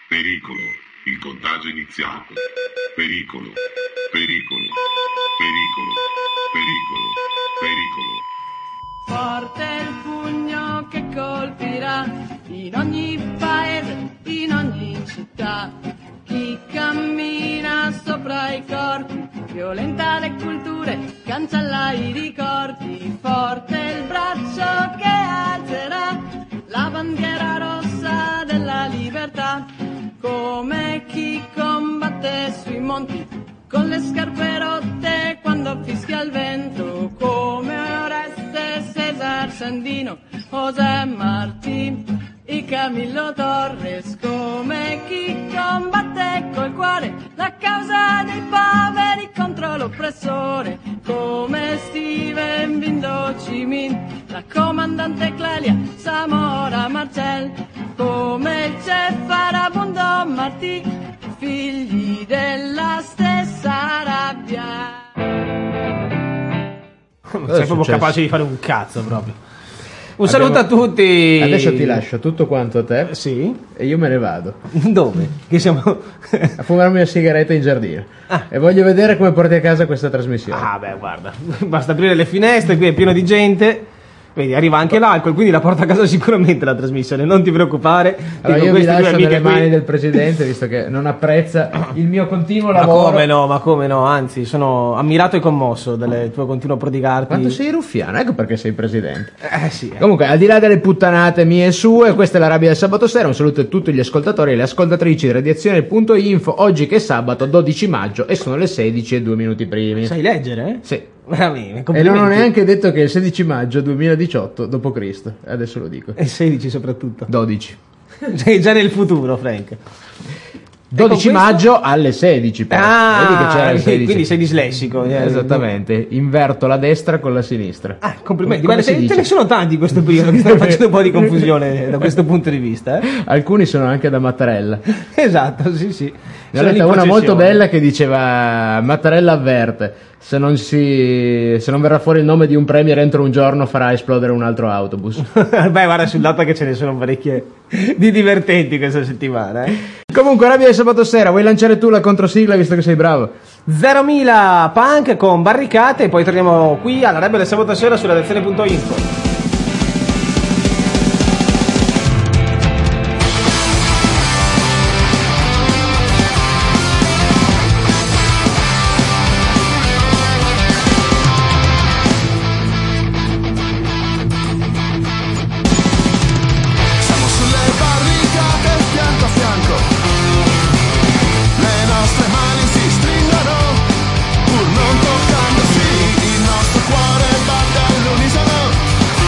Pericolo, il contagio è iniziato. Pericolo, pericolo, pericolo, pericolo, pericolo. Forte il pugno che colpirà in ogni paese, in ogni città. Chi cammina sopra i corpi, violenta le culture, cancella i ricordi. Forte il braccio che alzerà la bandiera rossa della libertà. Come chi combatte sui monti con le scarpe rotte quando fischia il vento. Come Oreste, Cesar Sandino, José Martí e Camillo Torres. Come chi combatte col cuore la causa dei poveri contro l'oppressore. Come Steven Bindo Ho Chi Minh, la comandante Clelia, Samora Marcel. Come il Che Farabundo Martí, figli della stessa rabbia. Sei proprio capace di fare un cazzo proprio. Un saluto a tutti. Adesso ti lascio tutto quanto a te. Sì. E io me ne vado. Dove? Che siamo a fumarmi una sigaretta in giardino. E voglio vedere come porti a casa questa trasmissione. Ah, beh, guarda. Basta aprire le finestre, qui è pieno di gente. Vedi, arriva anche l'alcol, quindi la porta a casa sicuramente la trasmissione, non ti preoccupare. Allora io vi lascio nelle mani del presidente, visto che non apprezza il mio continuo lavoro. Ma come no, anzi, sono ammirato e commosso del tuo continuo prodigarti. Quanto sei ruffiano, ecco perché sei presidente. Sì. Comunque, al di là delle puttanate mie e sue, questa è la rabbia del sabato sera. Un saluto a tutti gli ascoltatori e le ascoltatrici di Radiazione.info. Oggi che è sabato 12 maggio e sono le 16:02 primi. Sai leggere? Sì. E non ho neanche detto che è il 16 maggio 2018 d.C. Adesso lo dico. E 16 soprattutto. 12. Sei già nel futuro, Frank. 12 maggio alle 16. Però. Vedi che c'era il 16. Quindi sei dislessico. Esattamente. Inverto la destra con la sinistra. Complimenti. Guarda, ce ne sono tanti in questo periodo che stanno facendo un po' di confusione da questo punto di vista. Alcuni sono anche da Mattarella. Esatto, sì. Ne ho letta una molto bella che diceva: Mattarella avverte, se non verrà fuori il nome di un premier entro un giorno farà esplodere un altro autobus. Beh, guarda, sul dato che ce ne sono parecchie di divertenti questa settimana. Comunque, rabbia di sabato sera, vuoi lanciare tu la controsigla visto che sei bravo? 0.000 punk con barricate e poi torniamo qui alla rabbia del sabato sera sulla Radiazione.info. Pur non toccandosi, il nostro cuore batte all'unisono.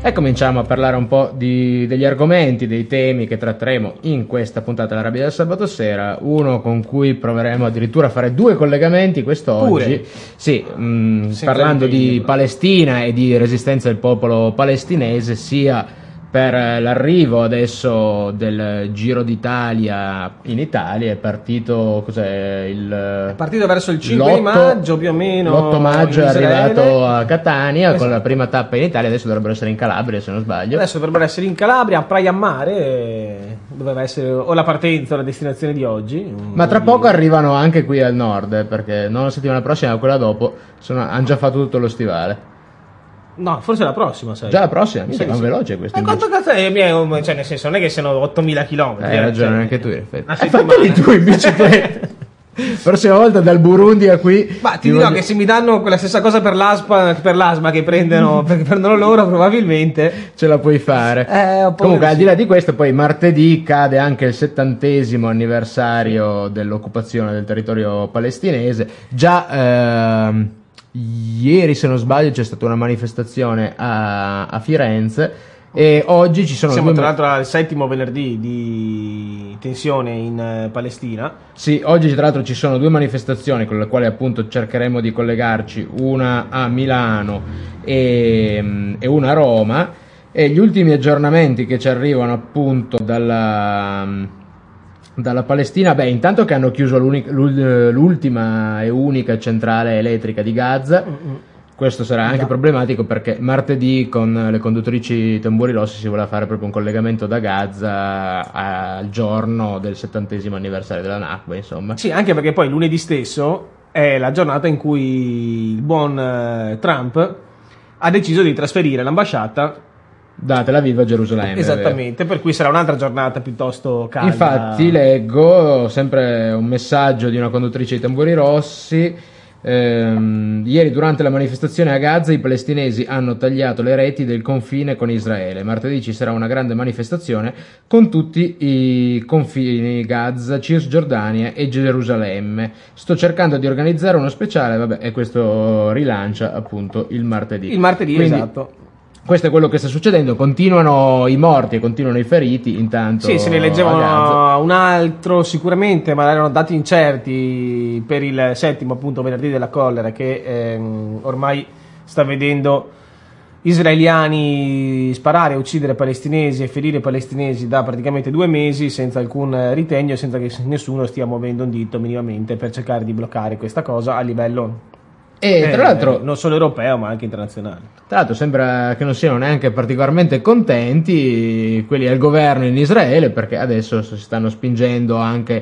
E cominciamo a parlare un po' degli argomenti, dei temi che tratteremo in questa puntata della Rabbia del sabato sera, uno con cui proveremo addirittura a fare 2 collegamenti quest'oggi. Pure? Sì, parlando di Palestina e di resistenza del popolo palestinese, sia per l'arrivo adesso del Giro d'Italia in Italia. È partito, È partito verso il 5 di maggio più o meno. L'8 maggio è Israele. arrivato a Catania, Esatto. con la prima tappa in Italia. Adesso dovrebbero essere in Calabria, se non sbaglio. Adesso dovrebbero essere in Calabria, a Praia a Mare, doveva essere o la partenza o la destinazione di oggi. Ma tra poco arrivano anche qui al nord, perché non la settimana prossima, ma quella dopo, hanno già fatto tutto lo stivale. No, forse la prossima, sai. Già la prossima? Mi Sì, sembra sì. veloce questo. Ma quanto cazzo è? Cioè, nel senso, non è che siano 8.000 km. Hai ragione, anche tu in effetti. Una Fateli tu in bicicletta. Prossima volta dal Burundi a qui. Ma ti dirò che se mi danno quella stessa cosa per l'asma che prendono loro, probabilmente Ce la puoi fare. ho paura Comunque, di al sì. di là di questo, poi martedì cade anche il 70° anniversario dell'occupazione del territorio palestinese. Già ieri, se non sbaglio, c'è stata una manifestazione a Firenze. E oggi ci sono Siamo due tra l'altro al 7° venerdì di tensione in Palestina. Sì, oggi tra l'altro ci sono 2 manifestazioni con le quali appunto cercheremo di collegarci, una a Milano e una a Roma, e gli ultimi aggiornamenti che ci arrivano appunto dalla Palestina, intanto che hanno chiuso l'ultima e unica centrale elettrica di Gaza. Questo sarà anche problematico perché martedì con le conduttrici Tamburi Rossi si voleva fare proprio un collegamento da Gaza al giorno del 70° anniversario della Nakba, insomma. Sì, anche perché poi lunedì stesso è la giornata in cui il buon Trump ha deciso di trasferire l'ambasciata Da Tel Aviv a Gerusalemme. esattamente, per cui sarà un'altra giornata piuttosto calda. Infatti leggo sempre un messaggio di una conduttrice di Tamburi Rossi. Ieri durante la manifestazione a Gaza i palestinesi hanno tagliato le reti del confine con Israele. Martedì ci sarà una grande manifestazione con tutti i confini Gaza, Cisgiordania e Gerusalemme. Sto cercando di organizzare uno speciale, e questo rilancia appunto il martedì. Il martedì, Quindi, esatto. questo è quello che sta succedendo, continuano i morti e continuano i feriti intanto. Sì, se ne a Gaza. leggevano un altro sicuramente, ma erano dati incerti per il 7° appunto venerdì della collera, che ormai sta vedendo israeliani sparare, uccidere palestinesi e ferire palestinesi da praticamente 2 mesi senza alcun ritegno, senza che nessuno stia muovendo un dito minimamente per cercare di bloccare questa cosa a livello E tra l'altro non solo europeo ma anche internazionale. Tra l'altro sembra che non siano neanche particolarmente contenti quelli al governo in Israele, perché adesso si stanno spingendo anche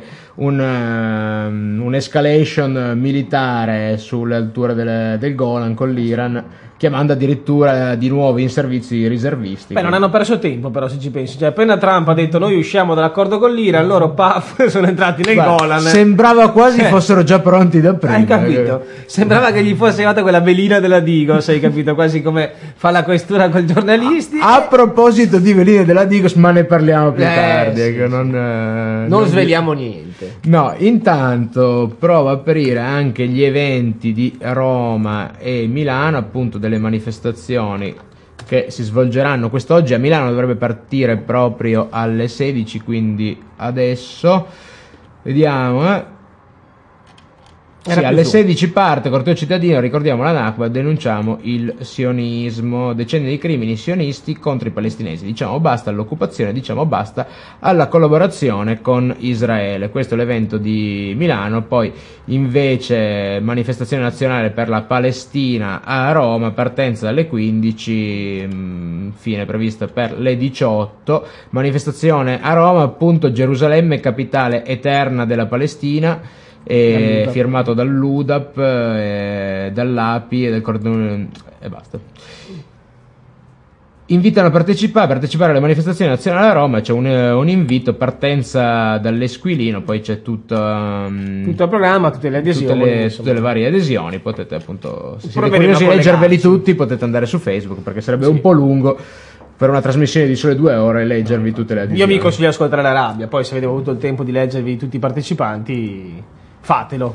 un'escalation militare sulle alture del Golan con l'Iran, chiamando addirittura di nuovo in servizi i riservisti. Non hanno perso tempo però, se ci pensi, cioè appena Trump ha detto noi usciamo dall'accordo con l'Iran, loro paf sono entrati nel Golan. Sembrava quasi fossero già pronti da prima. Hai capito? Sembrava che gli fosse arrivata quella velina della Digos, hai capito? Quasi come fa la questura con i giornalisti. A proposito di veline della Digos, ma ne parliamo più tardi. Sì, che sì. Non sveliamo niente. No, intanto provo a aprire anche gli eventi di Roma e Milano, appunto delle manifestazioni che si svolgeranno quest'oggi. A Milano dovrebbe partire proprio alle 16, quindi adesso vediamo. Sì, alle 16 parte corteo cittadino, ricordiamo la Nakba, denunciamo il sionismo, decenni di crimini sionisti contro i palestinesi, diciamo basta all'occupazione, diciamo basta alla collaborazione con Israele. Questo è l'evento di Milano. Poi invece manifestazione nazionale per la Palestina a Roma, partenza dalle 15, fine prevista per le 18, manifestazione a Roma, appunto Gerusalemme capitale eterna della Palestina, firmato dall'UDAP, dall'API e del cordone e basta. Invitano a partecipare alle manifestazioni nazionali a Roma. C'è un invito, partenza dall'Esquilino, poi c'è tutto il programma, tutte le adesioni, tutte le varie adesioni. Potete appunto, se siete Provvedere curiosi a di leggerveli collegarsi. tutti, potete andare su Facebook, perché sarebbe un po' lungo per una trasmissione di sole 2 ore leggervi tutte le adesioni. Io vi consiglio di ascoltare la rabbia, poi se avete avuto il tempo di leggervi tutti i partecipanti, fatelo.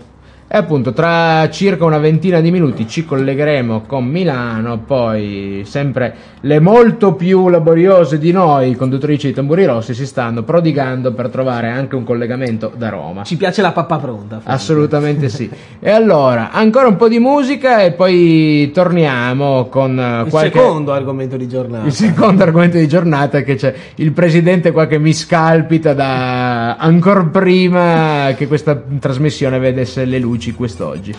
E appunto tra circa una ventina di minuti ci collegheremo con Milano, poi sempre le molto più laboriose di noi conduttrici di Tamburi Rossi si stanno prodigando per trovare anche un collegamento da Roma. Ci piace la pappa pronta. Assolutamente sì. E allora, ancora un po' di musica e poi torniamo con il secondo argomento di giornata. Il secondo argomento di giornata, che c'è il presidente qua che mi scalpita da ancora prima che questa trasmissione vedesse le luci quest'oggi.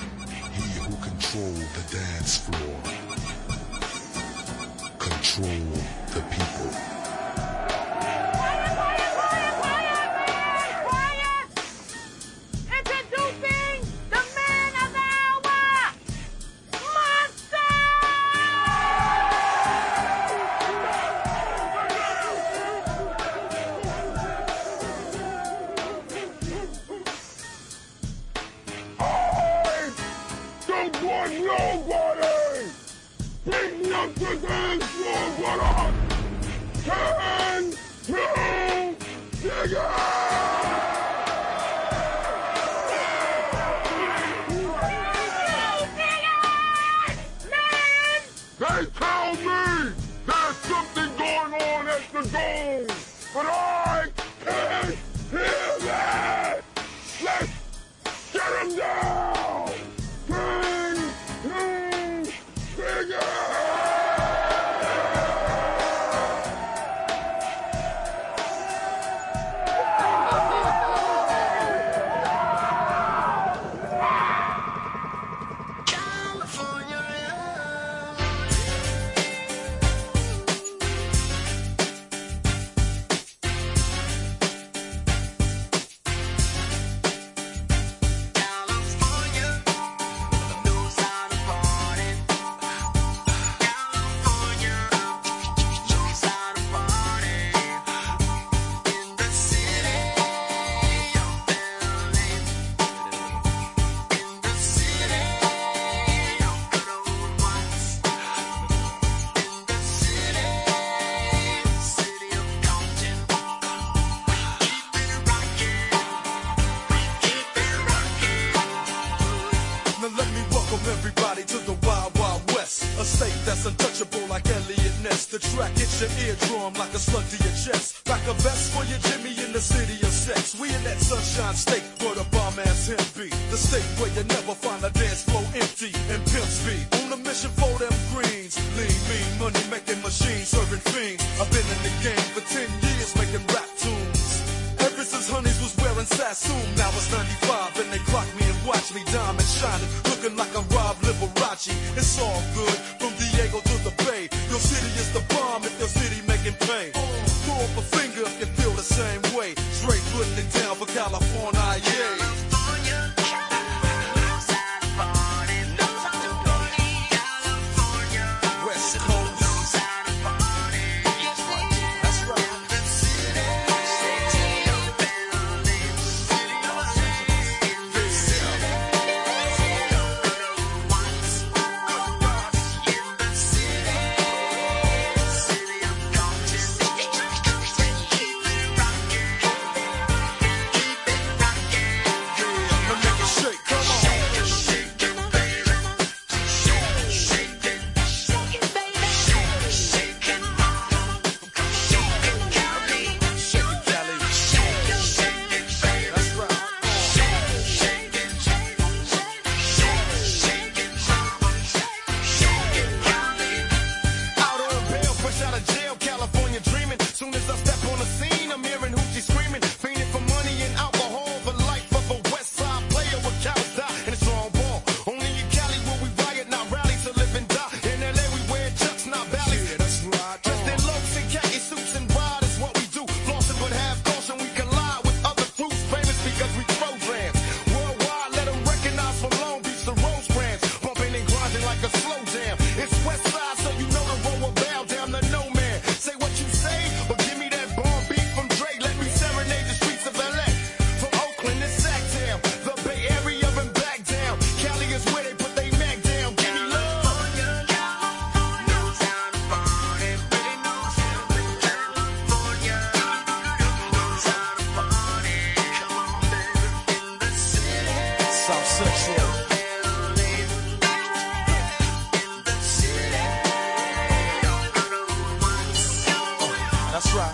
Central. That's right.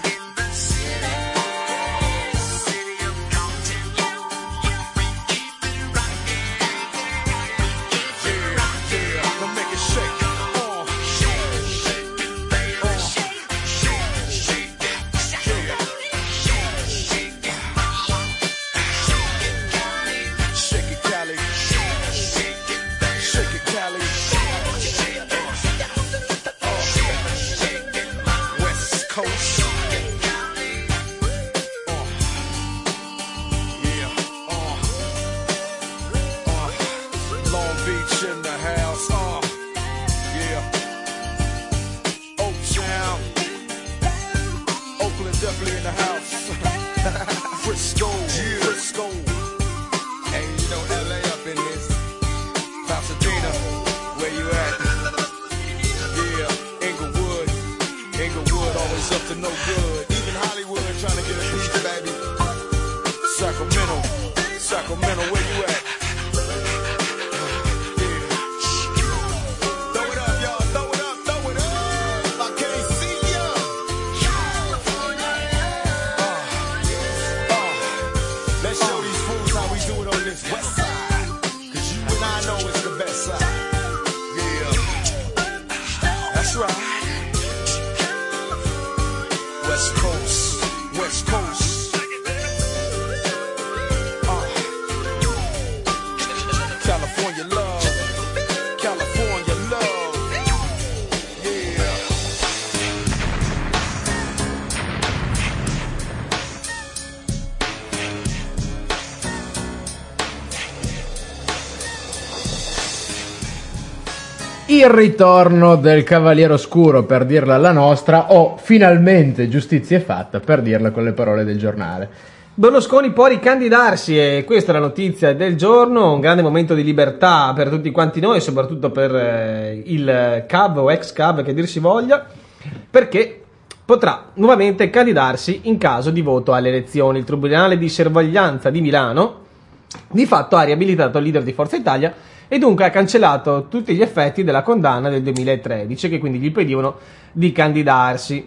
Il ritorno del Cavaliere Oscuro, per dirla alla nostra, o finalmente giustizia è fatta, per dirla con le parole del giornale. Berlusconi può ricandidarsi e questa è la notizia del giorno, un grande momento di libertà per tutti quanti noi, soprattutto per il CAV o ex CAV che dir si voglia, perché potrà nuovamente candidarsi in caso di voto alle elezioni. Il Tribunale di Sorveglianza di Milano di fatto ha riabilitato il leader di Forza Italia e dunque ha cancellato tutti gli effetti della condanna del 2013 che quindi gli impedivano di candidarsi.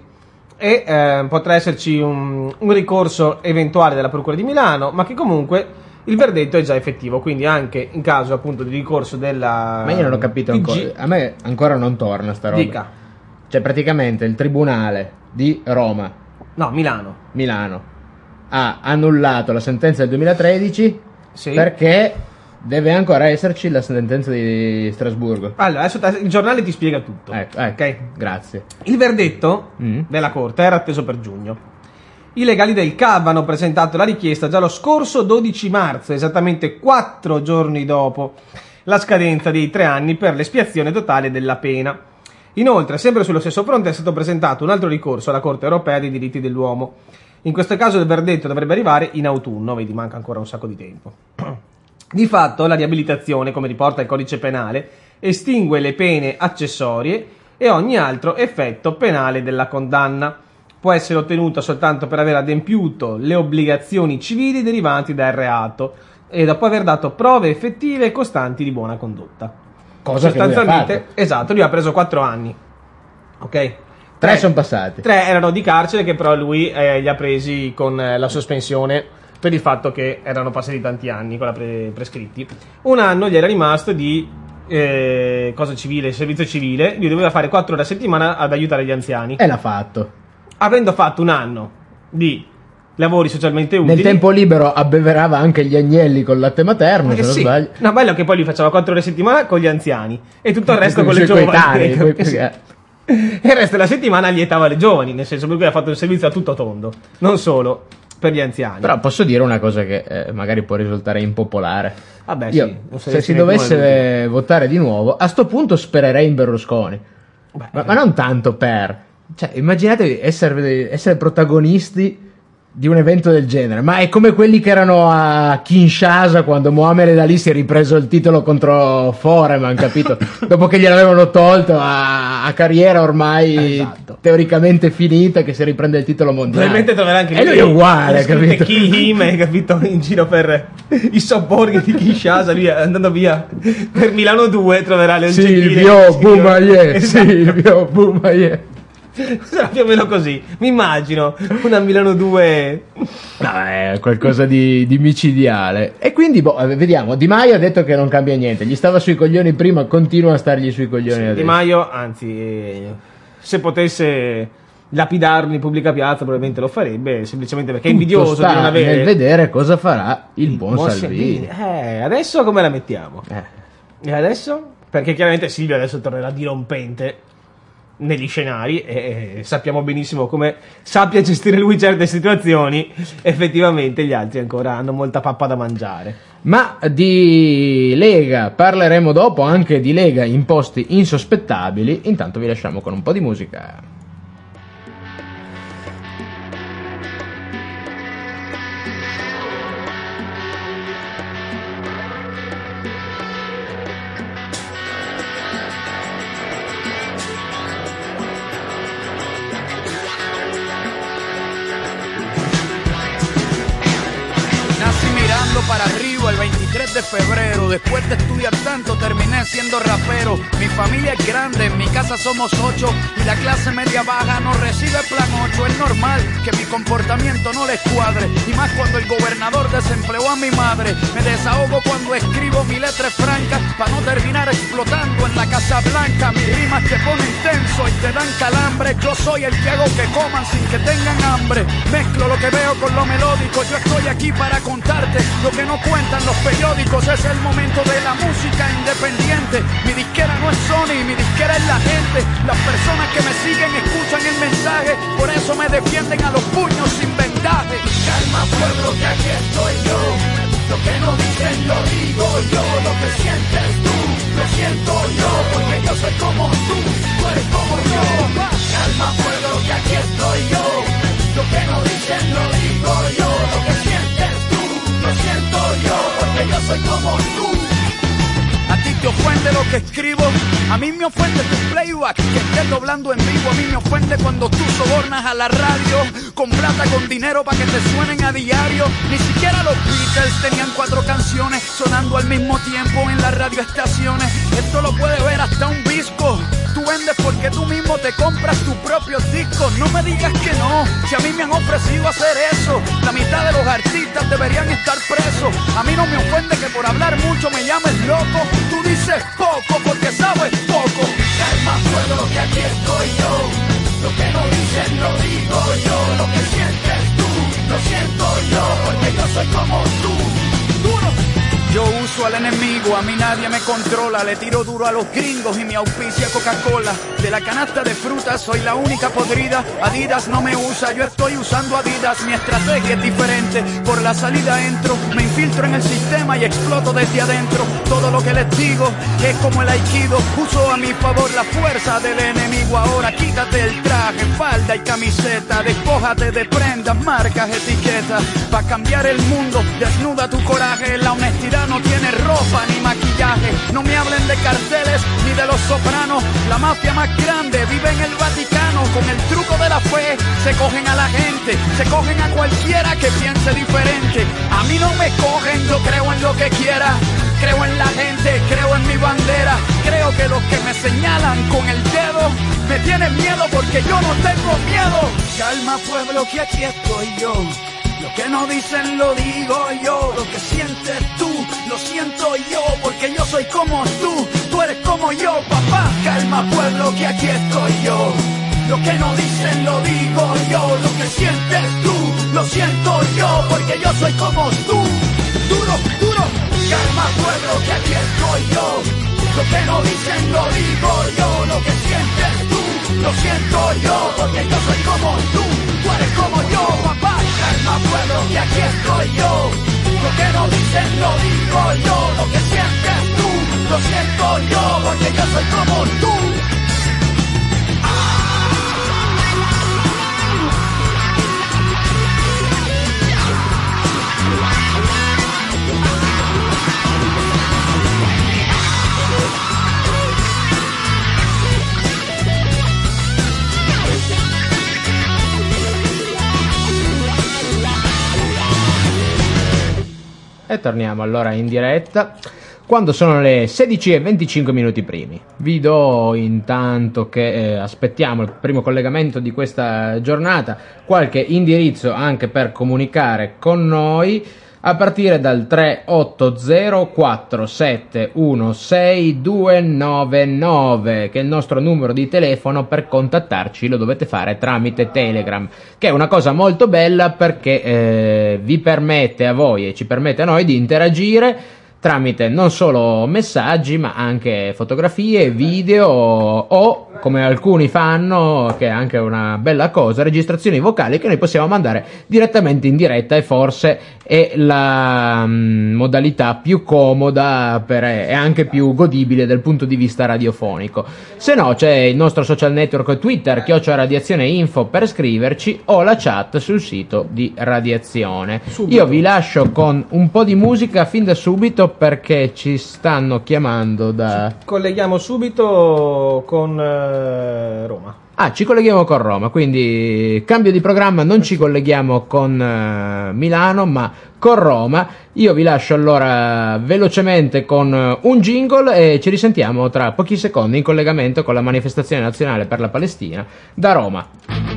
E potrà esserci un ricorso eventuale della Procura di Milano, ma che comunque il verdetto è già effettivo, quindi anche in caso appunto di ricorso della Ma io non ho capito PG, ancora, a me ancora non torna sta roba. Dica. Cioè praticamente il Tribunale di Roma, No, Milano, ha annullato la sentenza del 2013 sì. perché deve ancora esserci la sentenza di Strasburgo. Allora, adesso il giornale ti spiega tutto. Ecco, Ok? grazie. Il verdetto della Corte era atteso per giugno. I legali del CAV hanno presentato la richiesta già lo scorso 12 marzo, esattamente 4 giorni dopo la scadenza dei 3 anni per l'espiazione totale della pena. Inoltre, sempre sullo stesso fronte è stato presentato un altro ricorso alla Corte Europea dei diritti dell'uomo. In questo caso il verdetto dovrebbe arrivare in autunno, vedi, manca ancora un sacco di tempo. Di fatto la riabilitazione, come riporta il codice penale, estingue le pene accessorie e ogni altro effetto penale della condanna. Può essere ottenuta soltanto per aver adempiuto le obbligazioni civili derivanti dal reato e dopo aver dato prove effettive e costanti di buona condotta. Cosa che lui ha fatto. Esatto, lui ha preso 4 anni. Ok? 3 sono passati. 3 erano di carcere che però lui li ha presi con la sospensione per il fatto che erano passati tanti anni con la prescritti. 1 anno gli era rimasto di cosa civile, servizio civile. Lui doveva fare 4 ore a settimana ad aiutare gli anziani. E l'ha fatto. Avendo fatto 1 anno di lavori socialmente utili, Nel tempo libero abbeverava anche gli agnelli col latte materno, se non sì. sbaglio. No, bello che poi lui faceva 4 ore a settimana con gli anziani e tutto il resto con le i suoi giovani. coetanei, E il resto della settimana allietava le giovani, nel senso che lui ha fatto un servizio a tutto tondo, non solo per gli anziani. Però posso dire una cosa che magari può risultare impopolare. Vabbè, Io, sì, se si dovesse votare di nuovo, a sto punto spererei in Berlusconi. Ma non tanto per... Cioè, immaginatevi essere protagonisti di un evento del genere, ma è come quelli che erano a Kinshasa quando Mohamed Ali si è ripreso il titolo contro Foreman, capito? Dopo che gliel'avevano tolto a carriera ormai Esatto. teoricamente finita, che si riprende il titolo mondiale. Probabilmente troverà anche e lui è uguale, capito? Kill him, capito? In giro per i sobborghi di Kinshasa, lui andando via per Milano 2 troverà le Silvio Boumaier, Esatto. Silvio Boumaier. Sarà più o meno così, mi immagino una Milano 2. No, è qualcosa di micidiale. E quindi, vediamo. Di Maio ha detto che non cambia niente. Gli stava sui coglioni prima, continua a stargli sui coglioni adesso. Di Maio, anzi, se potesse lapidarlo in pubblica piazza, probabilmente lo farebbe, semplicemente perché è invidioso di non avere. Nel vedere cosa farà il buon Salvini. Adesso come la mettiamo? E adesso? Perché chiaramente Silvio adesso tornerà dirompente negli scenari e sappiamo benissimo come sappia gestire lui certe situazioni. Effettivamente gli altri ancora hanno molta pappa da mangiare. Ma di Lega parleremo dopo, anche di Lega in posti insospettabili. Intanto vi lasciamo con un po' di musica. Para arriba el 23 de febrero. Después de estudiar tanto terminé siendo rapero. Mi familia es grande, en mi casa somos 8 y la clase media baja no recibe plan 8. Es normal que mi comportamiento no les cuadre, y más cuando el gobernador desempleó a mi madre. Me desahogo cuando escribo mi letra franca para no terminar explotando en la Casa Blanca. Mis rimas te ponen tenso y te dan calambre. Yo soy el que hago que coman sin que tengan hambre. Mezclo lo que veo con lo melódico. Yo estoy aquí para contarte lo que no cuentan los periódicos. Es el momento de la música independiente. Mi disquera no es Sony, mi disquera es la gente. Las personas que me siguen escuchan el mensaje, por eso me defienden a los puños sin vendaje. Calma pueblo, que aquí estoy yo. Lo que no dicen lo digo yo. Lo que sientes tú, lo siento yo. Porque yo soy como tú eres como yo. Calma pueblo, que aquí estoy yo. Lo que no dicen lo digo yo. Lo que sientes tú, lo siento yo, porque yo soy como tú. A ti te ofende lo que escribo, a mí me ofende tu playback, que estés doblando en vivo. A mí me ofende cuando tú sobornas a la radio con plata, con dinero para que te suenen a diario. Ni siquiera los Beatles tenían 4 canciones sonando al mismo tiempo en las radioestaciones. Esto lo puede ver hasta un disco. Tú vendes porque tú mismo te compras tus propios discos. No me digas que no, si a mí me han ofrecido hacer eso. La mitad de los artistas deberían estar presos. A mí no me ofende que por hablar mucho me llames loco. Tú dices poco porque sabes poco. Calma pueblo, que aquí estoy yo. Lo que no dicen lo digo yo. Lo que sientes tú, lo siento yo, porque yo soy como tú. Duro. Yo uso al enemigo, a mí nadie me controla. Le tiro duro a los gringos y me auspicia Coca-Cola. De la canasta de frutas soy la única podrida. Adidas no me usa, yo estoy usando Adidas. Mi estrategia es diferente, por la salida entro. Me infiltro en el sistema y exploto desde adentro. Todo lo que les digo es como el aikido. Uso a mi favor la fuerza del enemigo. Ahora quítate el traje, falda y camiseta. Despójate de prendas, marcas, etiquetas. Pa' cambiar el mundo, desnuda tu coraje. La honestidad no tiene ropa ni maquillaje. No me hablen de carteles ni de los Sopranos. La mafia más grande vive en el Vaticano. Con el truco de la fe se cogen a la gente, se cogen a cualquiera que piense diferente. A mí no me cogen, yo creo en lo que quiera. Creo en la gente, creo en mi bandera. Creo que los que me señalan con el dedo me tienen miedo porque yo no tengo miedo. Calma pueblo, que aquí estoy yo. Lo que no dicen lo digo yo. Lo que sientes tú, lo siento yo, porque yo soy como tú eres como yo, papá. Calma pueblo, que aquí estoy yo. Lo que no dicen lo digo yo. Lo que sientes tú, lo siento yo, porque yo soy como tú. Duro, duro. Calma pueblo, que aquí estoy yo. Lo que no dicen lo digo yo. Lo que sientes tú, lo siento yo, porque yo soy como tú eres como yo, papá. Calma pueblo, que aquí estoy yo. Lo que no dicen lo digo yo. Lo que sientes tú, lo siento yo, porque yo soy como tú. torniamo allora in diretta quando sono le 16:25 primi. Vi do intanto che aspettiamo il primo collegamento di questa giornata, qualche indirizzo anche per comunicare con noi a partire dal 38047162299, che è il nostro numero di telefono. Per contattarci lo dovete fare tramite Telegram, che è una cosa molto bella perché vi permette a voi e ci permette a noi di interagire tramite non solo messaggi ma anche fotografie, video o, come alcuni fanno, che è anche una bella cosa, registrazioni vocali che noi possiamo mandare direttamente in diretta, e forse è la modalità più comoda e anche più godibile dal punto di vista radiofonico. Se no c'è il nostro social network Twitter @radiazioneinfo per scriverci, o la chat sul sito di Radiazione. Io vi lascio con un po' di musica fin da subito perché ci stanno chiamando da... Colleghiamo subito con Roma. Ci colleghiamo con Roma, quindi cambio di programma, non ci colleghiamo con Milano ma con Roma. Io vi lascio allora velocemente con un jingle e ci risentiamo tra pochi secondi in collegamento con la manifestazione nazionale per la Palestina da Roma.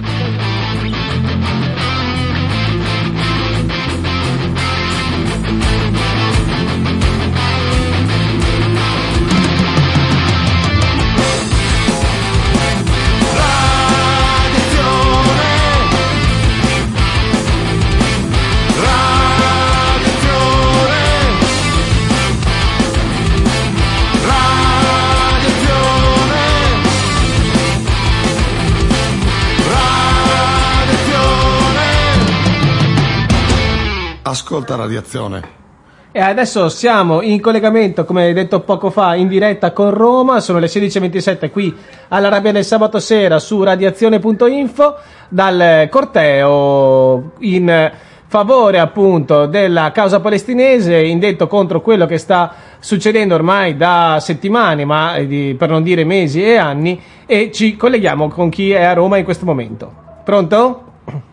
Ascolta Radiazione. E adesso siamo in collegamento, come detto poco fa, in diretta con Roma. Sono le 16:27 qui all'Arabia del sabato sera su radiazione.info dal corteo in favore appunto della causa palestinese, indetto contro quello che sta succedendo ormai da settimane, ma per non dire mesi e anni, e ci colleghiamo con chi è a Roma in questo momento. Pronto?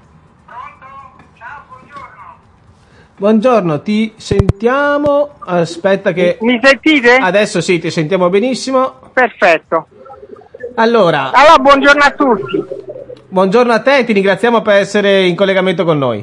Buongiorno, ti sentiamo. Aspetta che... Mi sentite? Adesso sì, ti sentiamo benissimo. Perfetto. Allora, buongiorno a tutti. Buongiorno a te, ti ringraziamo per essere in collegamento con noi.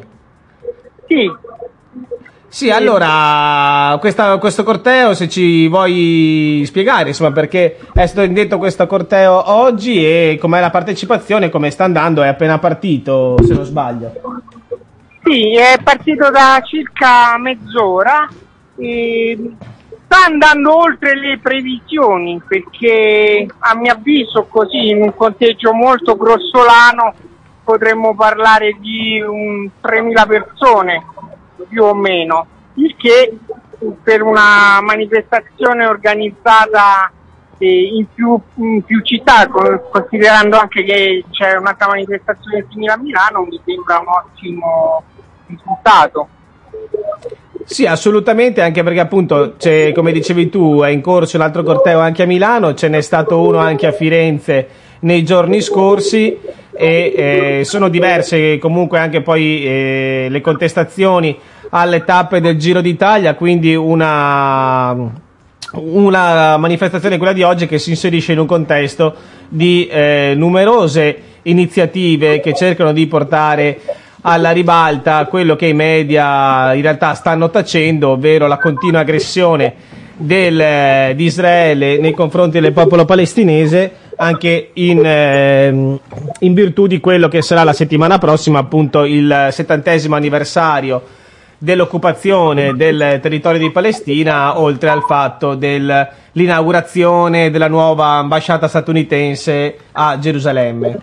Sì, allora, questo corteo, se ci vuoi spiegare, insomma, perché è stato indetto questo corteo oggi e com'è la partecipazione, come sta andando, è appena partito, se non sbaglio. Sì, è partito da circa mezz'ora e sta andando oltre le previsioni, perché a mio avviso, così in un conteggio molto grossolano, potremmo parlare di 3.000 persone più o meno, il che per una manifestazione organizzata in più città, considerando anche che c'è un'altra manifestazione simile a Milano, mi sembra un ottimo risultato. Sì, assolutamente, anche perché appunto c'è, come dicevi tu, è in corso un altro corteo anche a Milano, ce n'è stato uno anche a Firenze nei giorni scorsi e sono diverse comunque anche poi le contestazioni alle tappe del Giro d'Italia, quindi una manifestazione, quella di oggi, che si inserisce in un contesto di numerose iniziative che cercano di portare alla ribalta quello che i media in realtà stanno tacendo, ovvero la continua aggressione di Israele nei confronti del popolo palestinese, anche in virtù di quello che sarà la settimana prossima, appunto il 70° anniversario dell'occupazione del territorio di Palestina, oltre al fatto dell'inaugurazione della nuova ambasciata statunitense a Gerusalemme.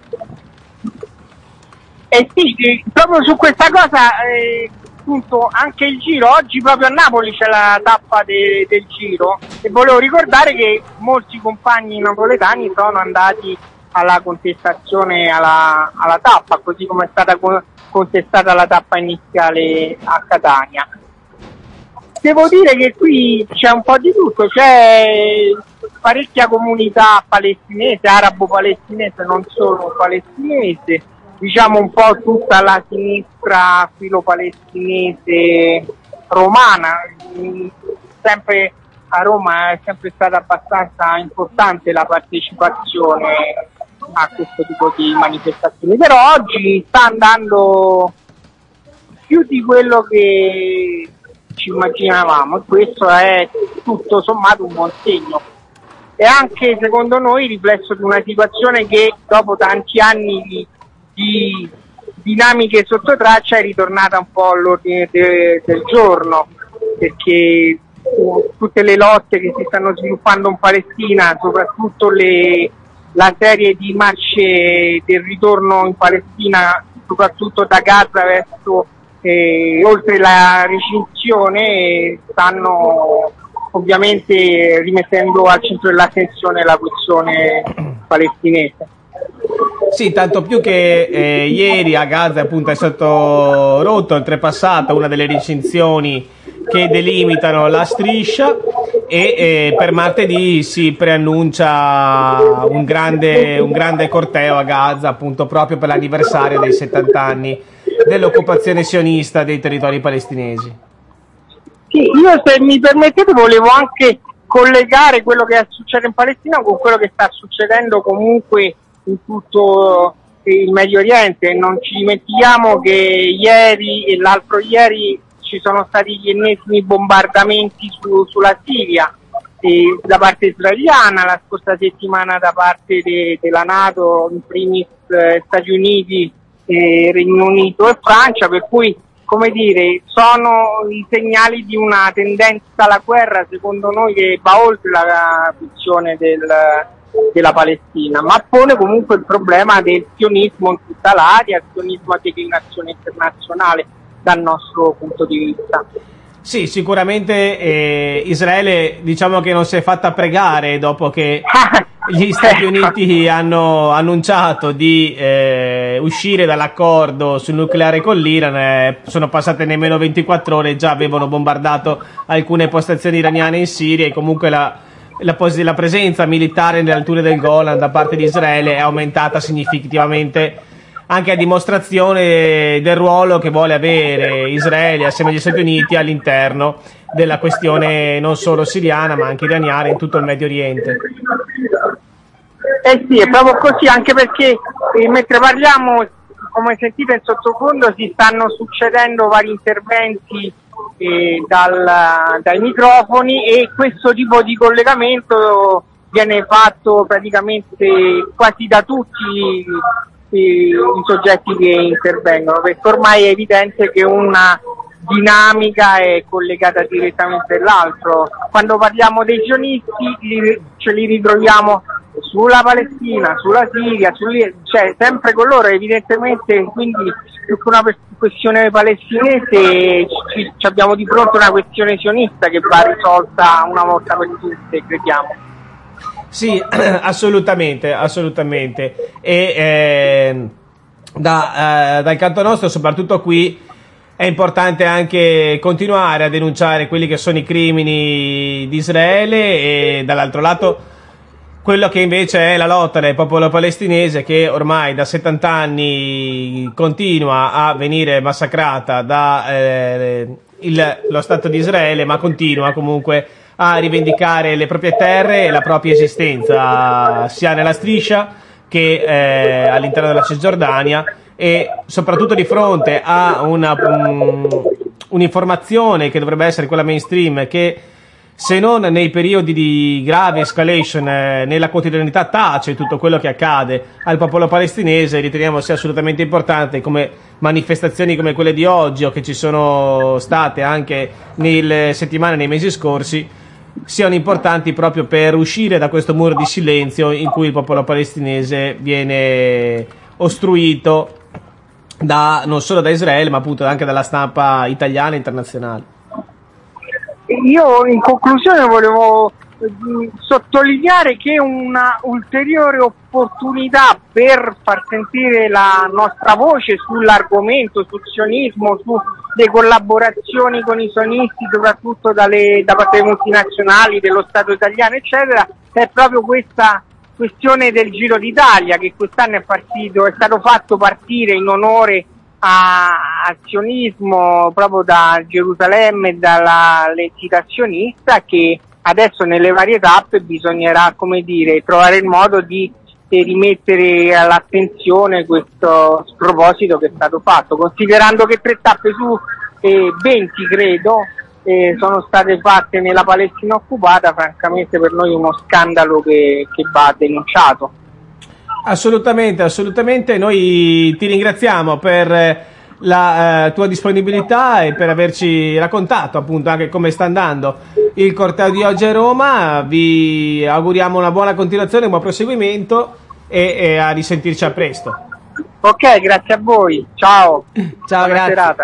Sì, proprio su questa cosa, appunto, anche il Giro, oggi proprio a Napoli c'è la tappa del Giro, e volevo ricordare che molti compagni napoletani sono andati alla contestazione alla tappa, così come è stata contestata la tappa iniziale a Catania. Devo dire che qui c'è un po' di tutto, c'è parecchia comunità palestinese, arabo-palestinese, non solo palestinese, diciamo un po' tutta la sinistra filo-palestinese romana. Sempre a Roma è sempre stata abbastanza importante la partecipazione a questo tipo di manifestazioni, però oggi sta andando più di quello che ci immaginavamo, e questo è tutto sommato un buon segno. E anche secondo noi riflesso di una situazione che dopo tanti anni di dinamiche sotto traccia è ritornata un po' all'ordine del giorno, perché tutte le lotte che si stanno sviluppando in Palestina, soprattutto la serie di marce del ritorno in Palestina, soprattutto da Gaza verso oltre la recinzione, stanno ovviamente rimettendo al centro dell'attenzione la questione palestinese. Sì, tanto più che ieri a Gaza appunto è stato rotto, oltrepassata una delle recinzioni che delimitano la striscia, e per martedì si preannuncia un grande corteo a Gaza, appunto proprio per l'anniversario dei 70 anni dell'occupazione sionista dei territori palestinesi. Sì, io, se mi permettete, volevo anche collegare quello che succede in Palestina con quello che sta succedendo comunque in tutto il Medio Oriente. Non ci dimentichiamo che ieri e l'altro ieri ci sono stati gli ennesimi bombardamenti sulla Siria da parte israeliana, la scorsa settimana da parte della NATO, in primis Stati Uniti, Regno Unito e Francia, per cui, come dire, sono i segnali di una tendenza alla guerra, secondo noi, che va oltre la questione della Palestina, ma pone comunque il problema del sionismo in tutta l'area, il sionismo a declinazione internazionale dal nostro punto di vista. Sì, sicuramente Israele, diciamo che non si è fatta pregare dopo che gli Stati Uniti hanno annunciato di uscire dall'accordo sul nucleare con l'Iran. Sono passate nemmeno 24 ore, già avevano bombardato alcune postazioni iraniane in Siria, e comunque la presenza militare nelle alture del Golan da parte di Israele è aumentata significativamente, anche a dimostrazione del ruolo che vuole avere Israele assieme agli Stati Uniti all'interno della questione non solo siriana ma anche iraniana in tutto il Medio Oriente. Sì, è proprio così, anche perché mentre parliamo, come sentite in sottofondo, si stanno succedendo vari interventi dai microfoni, e questo tipo di collegamento viene fatto praticamente quasi da tutti i soggetti che intervengono, perché ormai è evidente che una dinamica è collegata direttamente all'altro. Quando parliamo dei sionisti ce li ritroviamo sulla Palestina, sulla Siria, cioè sempre con loro, evidentemente. Quindi più che una questione palestinese abbiamo di fronte una questione sionista che va risolta una volta per tutte, crediamo. Sì, assolutamente. E dal canto nostro, soprattutto qui, è importante anche continuare a denunciare quelli che sono i crimini di Israele, e dall'altro lato quello che invece è la lotta del popolo palestinese, che ormai da 70 anni continua a venire massacrata lo Stato di Israele, ma continua comunque a rivendicare le proprie terre e la propria esistenza, sia nella striscia che all'interno della Cisgiordania, e soprattutto di fronte a un'informazione che dovrebbe essere quella mainstream, che se non nei periodi di grave escalation nella quotidianità tace tutto quello che accade al popolo palestinese, riteniamo sia assolutamente importante, come manifestazioni come quelle di oggi o che ci sono state anche nelle settimane, nei mesi scorsi, siano importanti proprio per uscire da questo muro di silenzio in cui il popolo palestinese viene ostruito non solo da Israele, ma appunto anche dalla stampa italiana e internazionale. Io in conclusione volevo sottolineare che una ulteriore opportunità per far sentire la nostra voce sull'argomento, sul sionismo, sulle collaborazioni con i sionisti, soprattutto da parte delle multinazionali, dello Stato italiano, eccetera, è proprio questa questione del Giro d'Italia, che quest'anno è stato fatto partire in onore azionismo proprio da Gerusalemme e dall'eccitazionista, che adesso nelle varie tappe bisognerà, come dire, trovare il modo di rimettere all'attenzione questo sproposito che è stato fatto, considerando che 3 tappe su 20 credo sono state fatte nella Palestina occupata. Francamente per noi è uno scandalo che va denunciato. Assolutamente, noi ti ringraziamo per la tua disponibilità e per averci raccontato appunto anche come sta andando il corteo di oggi a Roma. Vi auguriamo una buona continuazione, un buon proseguimento e a risentirci a presto. Ok, grazie a voi, ciao. Ciao, buona grazie. serata.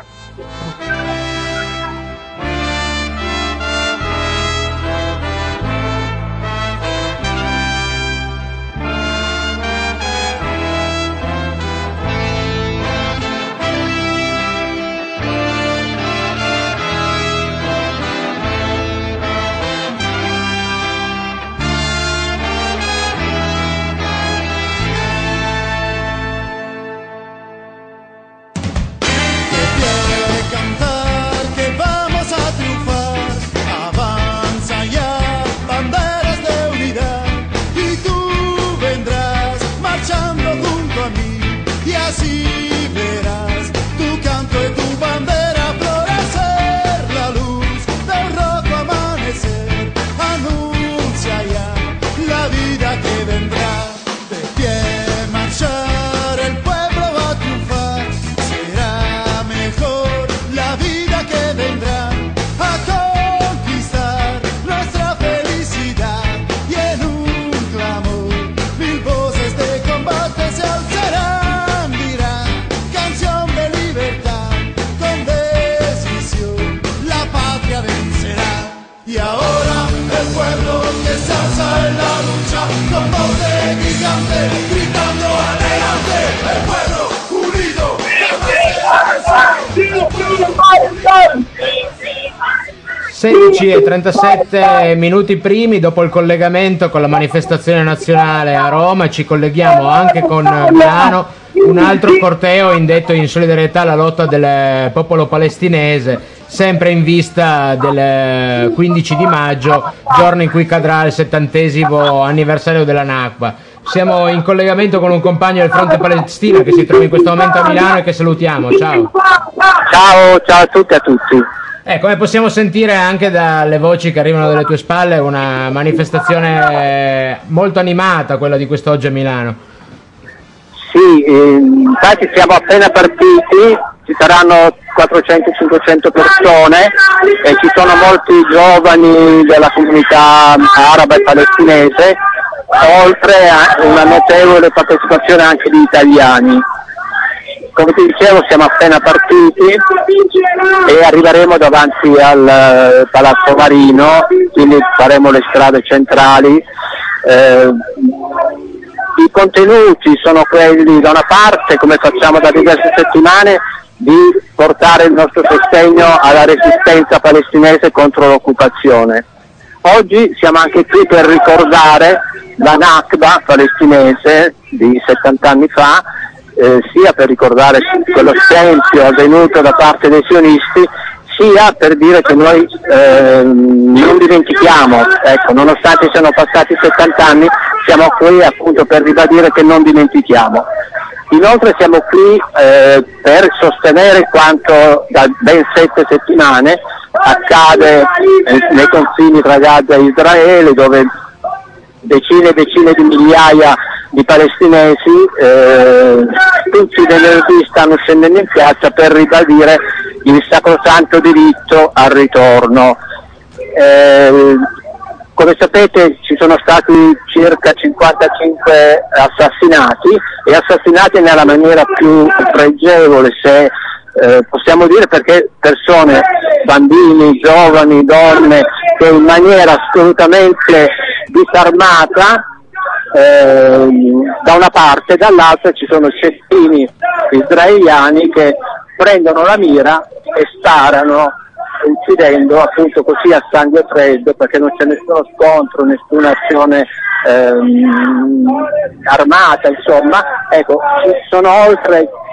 Gritando adelante, el pueblo unido. 16:37 minuti primi dopo il collegamento con la manifestazione nazionale a Roma, ci colleghiamo anche con Milano, un altro corteo indetto in solidarietà alla lotta del popolo palestinese, sempre in vista del 15 di maggio, giorno in cui cadrà il 70° anniversario della Nakba. Siamo in collegamento con un compagno del Fronte Palestina che si trova in questo momento a Milano e che salutiamo. Ciao. Ciao a tutti e a tutti. Come possiamo sentire anche dalle voci che arrivano dalle tue spalle, una manifestazione molto animata, quella di quest'oggi a Milano. Sì, infatti siamo appena partiti, ci saranno 400-500 persone e ci sono molti giovani della comunità araba e palestinese, oltre a una notevole partecipazione anche di italiani. Come ti dicevo, siamo appena partiti e arriveremo davanti al Palazzo Marino, quindi faremo le strade centrali. I contenuti sono quelli, da una parte, come facciamo da diverse settimane, di portare il nostro sostegno alla resistenza palestinese contro l'occupazione. Oggi siamo anche qui per ricordare la Nakba palestinese di 70 anni fa, sia per ricordare quello scempio avvenuto da parte dei sionisti, sia per dire che noi non dimentichiamo, ecco, nonostante siano passati 70 anni, siamo qui appunto per ribadire che non dimentichiamo. Inoltre siamo qui per sostenere quanto da ben 7 settimane accade nei confini tra Gaza e Israele, dove decine e decine di migliaia di palestinesi tutti i venerdì stanno scendendo in piazza per ribadire il sacrosanto diritto al ritorno. Come sapete ci sono stati circa 55 assassinati nella maniera più pregevole, se possiamo dire, perché persone, bambini, giovani, donne, che in maniera assolutamente disarmata da una parte e dall'altra ci sono cestini israeliani che prendono la mira e sparano, uccidendo appunto così a sangue freddo, perché non c'è nessuno scontro, nessuna azione armata, insomma. Ecco, ci sono oltre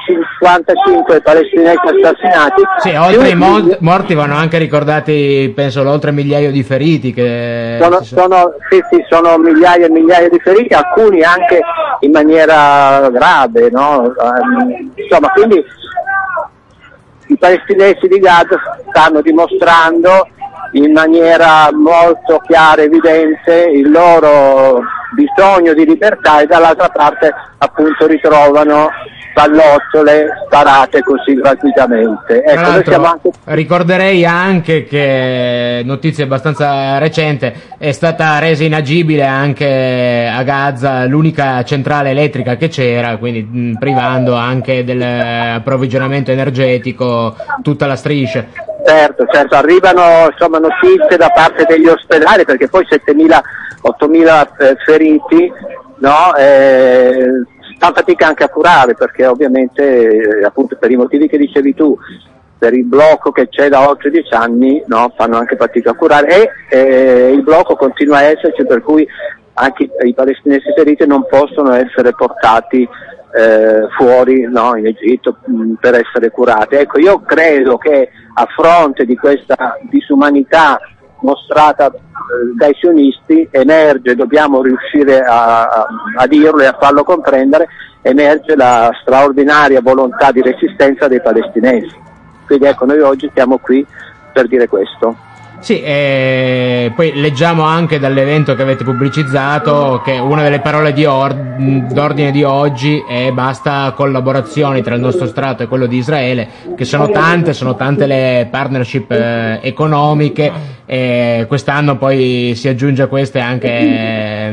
55 palestinesi assassinati. Sì, oltre ai morti vanno anche ricordati, penso, oltre migliaia di feriti che sono migliaia e migliaia di feriti, alcuni anche in maniera grave, no? Insomma, quindi i palestinesi di Gaza stanno dimostrando in maniera molto chiara e evidente il loro bisogno di libertà, e dall'altra parte appunto ritrovano pallottole sparate così gratuitamente. Ecco, noi siamo anche... Ricorderei anche che, notizia abbastanza recente, è stata resa inagibile anche a Gaza l'unica centrale elettrica che c'era, quindi privando anche dell'approvvigionamento energetico tutta la striscia. Certo, arrivano insomma notizie da parte degli ospedali, perché poi 7.000-8.000 feriti, no? Fa fatica anche a curare, perché ovviamente appunto per i motivi che dicevi tu, per il blocco che c'è da oltre 10 anni, no, fanno anche fatica a curare, e il blocco continua a esserci, per cui anche i palestinesi feriti non possono essere portati fuori, no, in Egitto per essere curati. Ecco, io credo che a fronte di questa disumanità mostrata dai sionisti emerge, dobbiamo riuscire a dirlo e a farlo comprendere, emerge la straordinaria volontà di resistenza dei palestinesi. Quindi ecco, noi oggi siamo qui per dire questo. Sì, poi leggiamo anche dall'evento che avete pubblicizzato che una delle parole d'ordine di oggi è basta collaborazioni tra il nostro Stato e quello di Israele, che sono tante le partnership economiche, e quest'anno poi si aggiunge a queste anche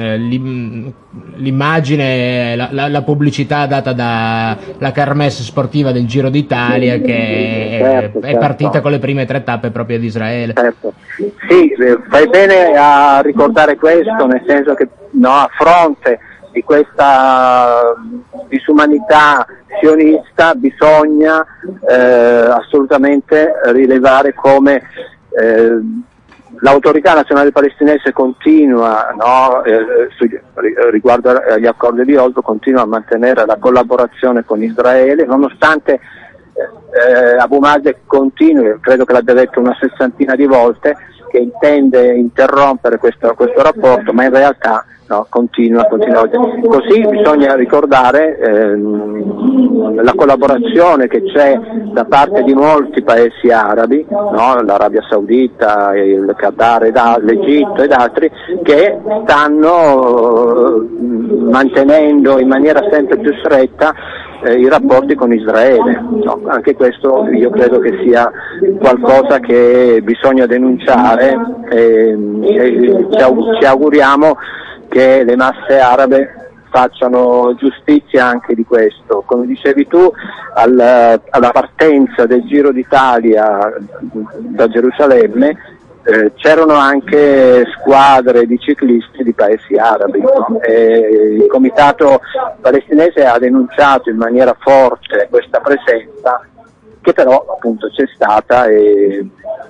l'immagine, la pubblicità data dalla kermesse sportiva del Giro d'Italia, che è partita con le prime 3 tappe proprio di Israele. Certo. Sì, fai bene a ricordare questo, nel senso che a fronte di questa disumanità sionista bisogna assolutamente rilevare come l'autorità nazionale palestinese continua, riguardo agli accordi di Oslo, continua a mantenere la collaborazione con Israele, nonostante Abu Mazen continui, credo che l'abbia detto una 60ina di volte, che intende interrompere questo rapporto, ma in realtà continua. Così bisogna ricordare la collaborazione che c'è da parte di molti paesi arabi, l'Arabia Saudita, il Qatar, l'Egitto ed altri, che stanno mantenendo in maniera sempre più stretta i rapporti con Israele. Anche questo io credo che sia qualcosa che bisogna denunciare, e ci auguriamo che le masse arabe facciano giustizia anche di questo. Come dicevi tu, alla partenza del Giro d'Italia da Gerusalemme c'erano anche squadre di ciclisti di paesi arabi, e il comitato palestinese ha denunciato in maniera forte questa presenza, che però appunto c'è stata e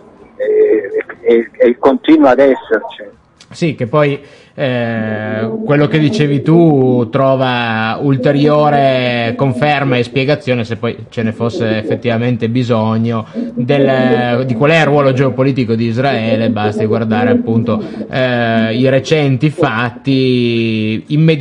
continua ad esserci. Sì, che poi quello che dicevi tu trova ulteriore conferma e spiegazione, se poi ce ne fosse effettivamente bisogno, di qual è il ruolo geopolitico di Israele. Basti guardare appunto i recenti fatti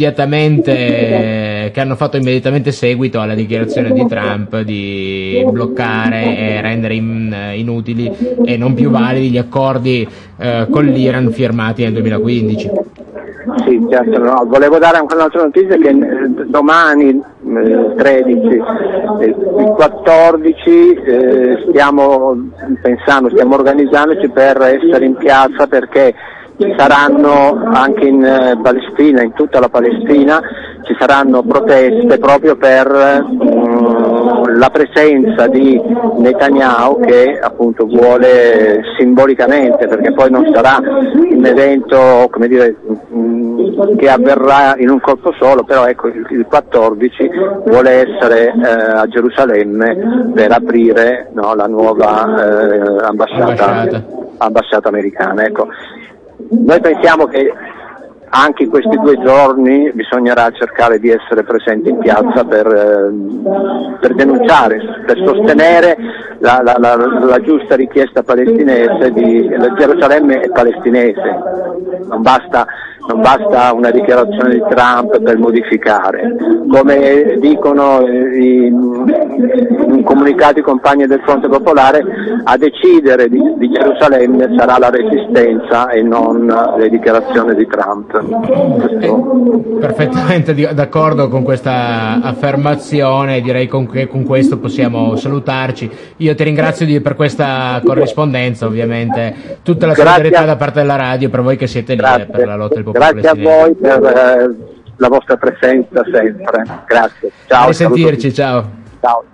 che hanno fatto immediatamente seguito alla dichiarazione di Trump di bloccare e rendere inutili e non più validi gli accordi con l'Iran firmati nel 2015. Sì, certo, volevo dare anche un'altra notizia, che domani 13 il 14 stiamo organizzandoci per essere in piazza, perché ci saranno anche in Palestina, in tutta la Palestina, ci saranno proteste proprio per la presenza di Netanyahu, che appunto vuole simbolicamente, perché poi non sarà un evento, come dire, che avverrà in un colpo solo, però ecco, il 14 vuole essere a Gerusalemme per aprire la nuova ambasciata americana. Ecco. Noi pensiamo che anche questi 2 giorni bisognerà cercare di essere presenti in piazza per denunciare, per sostenere la giusta richiesta palestinese di Gerusalemme è palestinese. Non basta una dichiarazione di Trump per modificare. Come dicono i comunicati compagni del Fronte Popolare, a decidere di Gerusalemme sarà la resistenza e non le dichiarazioni di Trump. Perfettamente d'accordo con questa affermazione, direi che con questo possiamo salutarci. Io ti ringrazio per questa corrispondenza, ovviamente, tutta la solidarietà da parte della radio per voi che siete lì per la lotta del popolo palestinese. Grazie a voi per la vostra presenza sempre. Grazie. Ciao. A risentirci, ciao. Ciao.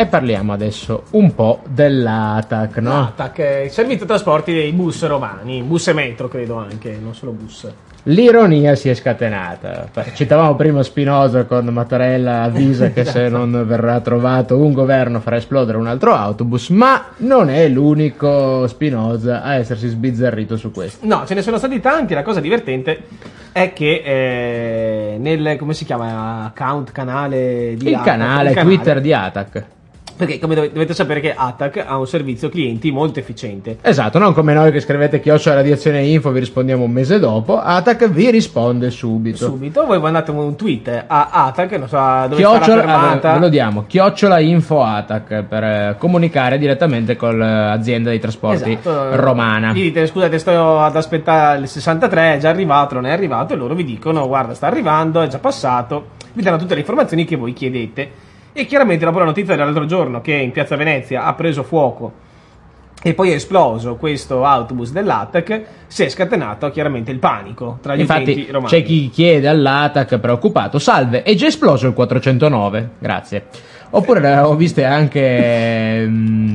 E parliamo adesso un po' dell'ATAC, no? L'ATAC, il servizio trasporti dei bus romani, bus e metro credo anche, non solo bus. L'ironia si è scatenata. Citavamo prima Spinoza con Mattarella avvisa che se non verrà trovato un governo farà esplodere un altro autobus, ma non è l'unico Spinoza a essersi sbizzarrito su questo. No, ce ne sono stati tanti. La cosa divertente è che nel, come si chiama, canale di Il ATAC, canale Twitter di ATAC. Perché come dovete sapere che ATAC ha un servizio clienti molto efficiente. Esatto, non come noi che scrivete @radiazione info, vi rispondiamo un mese dopo. ATAC vi risponde subito. Voi mandate un tweet a ATAC, non so dove sta la fermata. Ve lo diamo, @info ATAC per comunicare direttamente con l'azienda dei trasporti romana. Gli dite scusate, sto ad aspettare il 63, è già arrivato, non è arrivato, e loro vi dicono guarda sta arrivando, è già passato, vi danno tutte le informazioni che voi chiedete. E chiaramente dopo la notizia dell'altro giorno che in Piazza Venezia ha preso fuoco e poi è esploso questo autobus dell'ATAC, si è scatenato chiaramente il panico tra gli utenti romani. C'è chi chiede all'ATAC preoccupato: salve, è già esploso il 409? Grazie. Oppure ho viste anche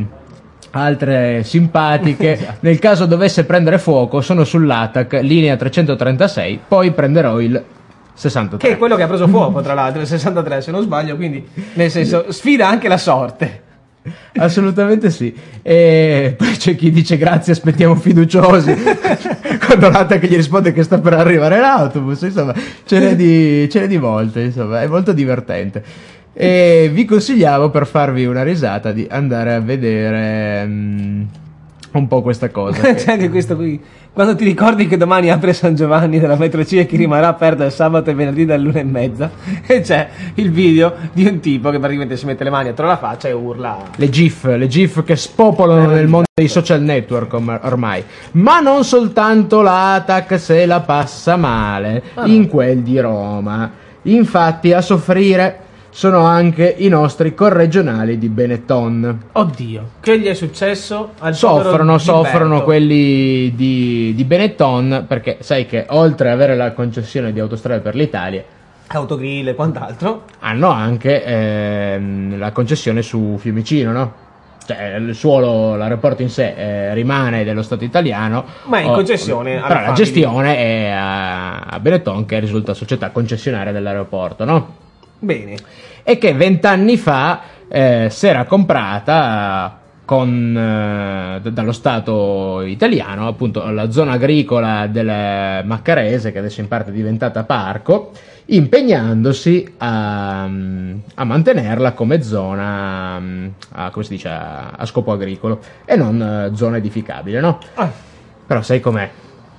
altre simpatiche. Esatto. Nel caso dovesse prendere fuoco sono sull'ATAC linea 336, poi prenderò il 63. Che è quello che ha preso fuoco, tra l'altro, il 63 se non sbaglio, quindi nel senso sfida anche la sorte. Assolutamente sì. E poi c'è chi dice grazie, aspettiamo fiduciosi quando l'ATAC gli risponde che sta per arrivare l'autobus. Insomma, ce n'è di volte, insomma, è molto divertente. E vi consigliamo, per farvi una risata, di andare a vedere un po' questa cosa. C'è anche questo qui. Quando ti ricordi che domani apre San Giovanni della metro C e che rimarrà aperta il sabato e venerdì dall'1:30, e c'è il video di un tipo che praticamente si mette le mani attorno alla faccia e urla. Le GIF che spopolano nel mondo dei social network ormai. Ma non soltanto l'ATAC se la passa male in quel di Roma. Infatti a soffrire sono anche i nostri corregionali di Benetton. Oddio, che gli è successo al Soffrono quelli di Benetton, perché sai che oltre ad avere la concessione di Autostrade per l'Italia, Autogrill e quant'altro, hanno anche la concessione su Fiumicino, no? Cioè il suolo, l'aeroporto in sé rimane dello Stato italiano, ma è in concessione però la gestione è a Benetton, che risulta società concessionaria dell'aeroporto, no? Bene. E che 20 anni fa si era comprata dallo Stato italiano, appunto, la zona agricola del Maccarese, che adesso in parte è diventata parco, impegnandosi a mantenerla come zona come si dice, a scopo agricolo e non zona edificabile, no? Però sai com'è?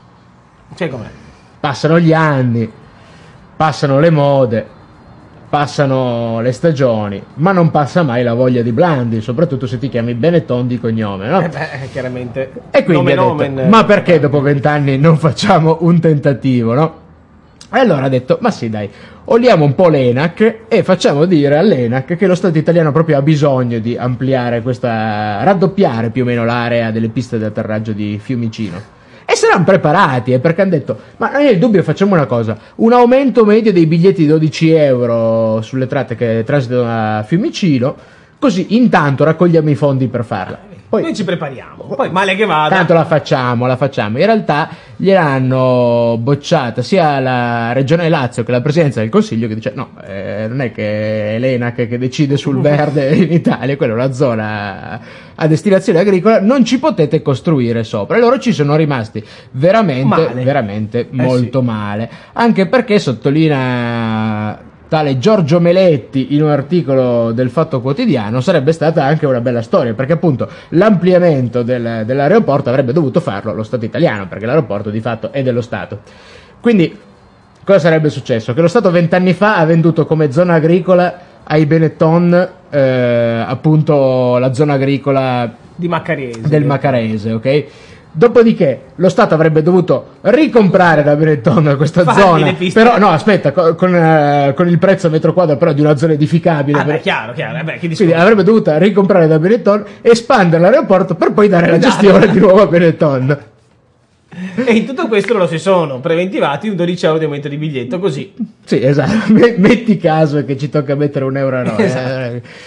Passano gli anni, passano le mode, passano le stagioni, ma non passa mai la voglia di Blandi, soprattutto se ti chiami Benetton di cognome, no? Chiaramente. E quindi ha detto, ma perché dopo 20 anni non facciamo un tentativo, no? E allora ha detto, ma sì dai, oliamo un po' l'ENAC e facciamo dire all'ENAC che lo Stato italiano proprio ha bisogno di ampliare raddoppiare più o meno l'area delle piste di atterraggio di Fiumicino. E saranno preparati, perché hanno detto, ma noi nel dubbio facciamo una cosa, un aumento medio dei biglietti di 12 euro sulle tratte che transitano a Fiumicino, così intanto raccogliamo i fondi per farla. Poi, noi ci prepariamo, poi male che vada. Tanto la facciamo. In realtà gliel'hanno bocciata sia la Regione Lazio che la Presidenza del Consiglio, che dice no, non è che è l'ENAC che decide sul verde in Italia, quella è una zona a destinazione agricola, non ci potete costruire sopra. E loro ci sono rimasti veramente molto male, anche perché sottolinea tale Giorgio Meletti in un articolo del Fatto Quotidiano, sarebbe stata anche una bella storia, perché appunto l'ampliamento dell'aeroporto avrebbe dovuto farlo lo Stato italiano, perché l'aeroporto di fatto è dello Stato. Quindi cosa sarebbe successo? Che lo Stato 20 anni fa ha venduto come zona agricola ai Benetton appunto la zona agricola di Maccarese, del Maccarese, ok? Dopodiché lo Stato avrebbe dovuto ricomprare da Benetton questa zona, però no, aspetta, con il prezzo a metro quadro però di una zona edificabile. Chiaro. Quindi avrebbe dovuto ricomprare da Benetton, espandere l'aeroporto per poi dare la gestione di nuovo a Benetton. E in tutto questo loro si sono preventivati un 12 euro di aumento di biglietto, così. Sì, esatto, metti caso che ci tocca mettere €1 a noi. Esatto.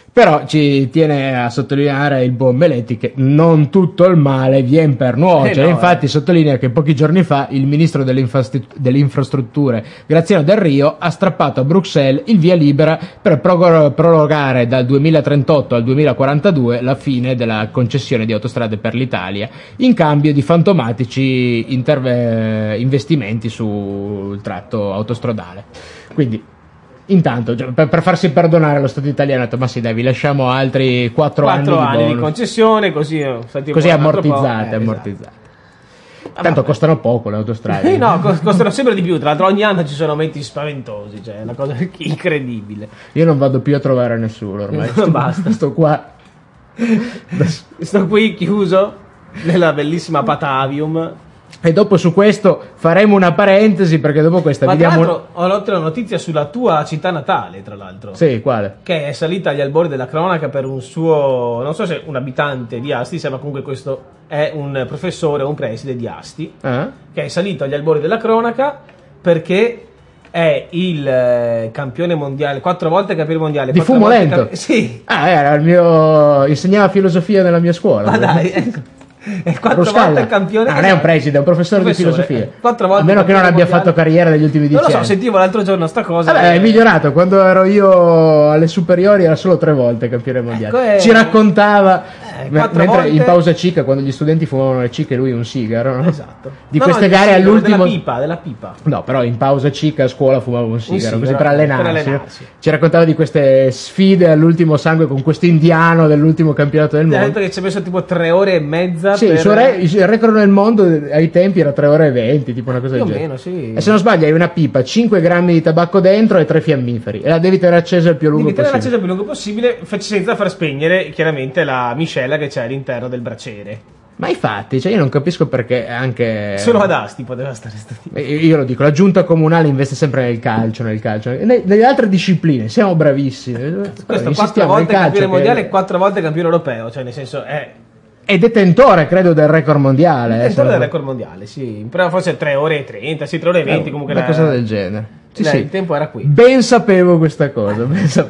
Però ci tiene a sottolineare il buon Meletti che non tutto il male viene per nuocere. Infatti sottolinea che pochi giorni fa il ministro delle infrastrutture Graziano Del Rio ha strappato a Bruxelles il via libera per prorogare dal 2038 al 2042 la fine della concessione di Autostrade per l'Italia in cambio di fantomatici investimenti sul tratto autostradale. Quindi intanto, per farsi perdonare, lo Stato italiano ha detto: ma sì, dai, vi lasciamo altri 4 anni di concessione, così ammortizzate. Tanto costano poco le autostrade. No, costano sempre di più. Tra l'altro, ogni anno ci sono aumenti spaventosi. Cioè, è una cosa incredibile. Io non vado più a trovare nessuno ormai. Basta. Sto qua. Sto qui chiuso nella bellissima Patavium. E dopo su questo faremo una parentesi, perché dopo questa ma vediamo. Tra l'altro ho letto la notizia sulla tua città natale, tra l'altro. Sì, quale? Che è salita agli albori della cronaca per un suo, non so se un abitante di Asti, ma comunque questo è un professore o un preside di Asti, che è salito agli albori della cronaca perché è il campione mondiale, 4 volte campione mondiale di fumo lento. Sì. Era il mio, insegnava filosofia nella mia scuola. Ma dai, ecco. È 4 volte campione. Non è un preside, è un professore di filosofia. 4 volte. A meno che non abbia fatto carriera negli ultimi 10 anni. Non lo so, sentivo l'altro giorno sta cosa. Vabbè, è migliorato. Quando ero io alle superiori era solo 3 volte campione mondiale. Ci raccontava mentre volte... in pausa cicca, quando gli studenti fumavano le cicche, lui un sigaro, no? Esatto. Di queste gare all'ultimo. Della pipa. No, però in pausa cicca a scuola fumava un sigaro così per allenarsi. Ci raccontava di queste sfide all'ultimo sangue con questo indiano dell'ultimo campionato del mondo. Ha detto che ci ha messo tipo 3 ore e mezza. Sì, il record nel mondo ai tempi era 3 ore e 20, tipo una cosa del genere. Meno, sì. E se non sbaglio hai una pipa, 5 grammi di tabacco dentro e 3 fiammiferi. E la devi tenere accesa il più lungo possibile. Senza far spegnere chiaramente la miscela che c'è all'interno del braciere. Ma infatti, cioè io non capisco perché anche. Solo ad Asti poteva stare statino. Io lo dico, la giunta comunale investe sempre nel calcio. Nelle altre discipline siamo bravissimi. Questo 4 volte campione mondiale e 4 volte campione europeo, cioè nel senso è detentore, credo, del record mondiale. Detentore del record mondiale, sì. Però forse 3 ore e 30, sì, 3 ore e 20 comunque. Una cosa del genere. Sì. Il tempo era qui. Ben sapevo questa cosa,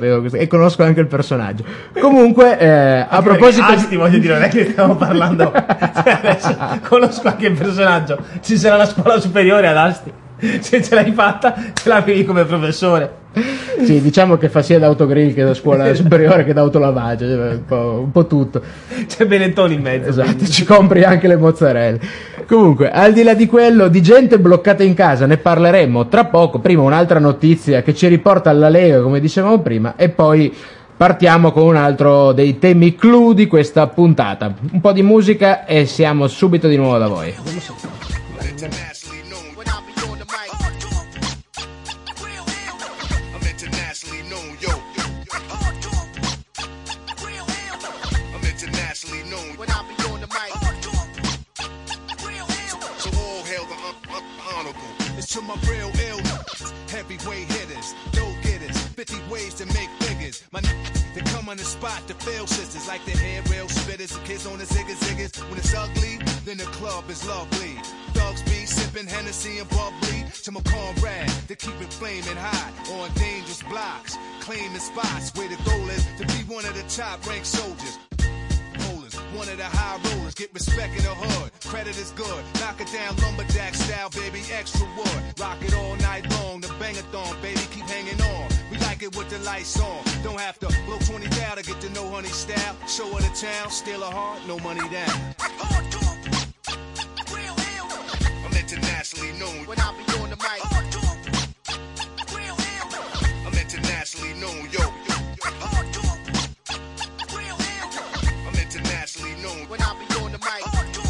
e conosco anche il personaggio. Comunque, a proposito di... voglio dire, non è che stiamo parlando. Adesso conosco anche il personaggio. Ci sarà la scuola superiore ad Asti. Se ce l'hai fatta, ce l'avevi come professore. Sì, diciamo che fa sia da autogrill che da scuola superiore che da autolavaggio, un po' tutto. C'è Benetton in mezzo. Esatto, quindi. Ci compri anche le mozzarelle. Comunque, al di là di quello, di gente bloccata in casa ne parleremo tra poco. Prima un'altra notizia che ci riporta alla Lega, come dicevamo prima, e poi partiamo con un altro dei temi clou di questa puntata. Un po' di musica e siamo subito di nuovo da voi. To my real ill heavyweight hitters, go-getters, 50 ways to make figures. My they come on the spot to fail sisters like the hair rail spitters, kids on the ziggas. When it's ugly, then the club is lovely. Thugs be sipping Hennessy and bubbly. To my comrade, they keep it flaming hot on dangerous blocks, claiming spots where the goal is to be one of the top-ranked soldiers. One of the high rollers, get respect in the hood. Credit is good, knock it down lumberjack style, baby, extra wood. Rock it all night long, the bang-a-thon, baby, keep hanging on. We like it with the lights on. Don't have to blow 20 down to get to know honey style. Show her the town, steal a heart, no money down. I'm internationally known when I be on the mic. I'm internationally known, yo. Internationally known when I be on the mic.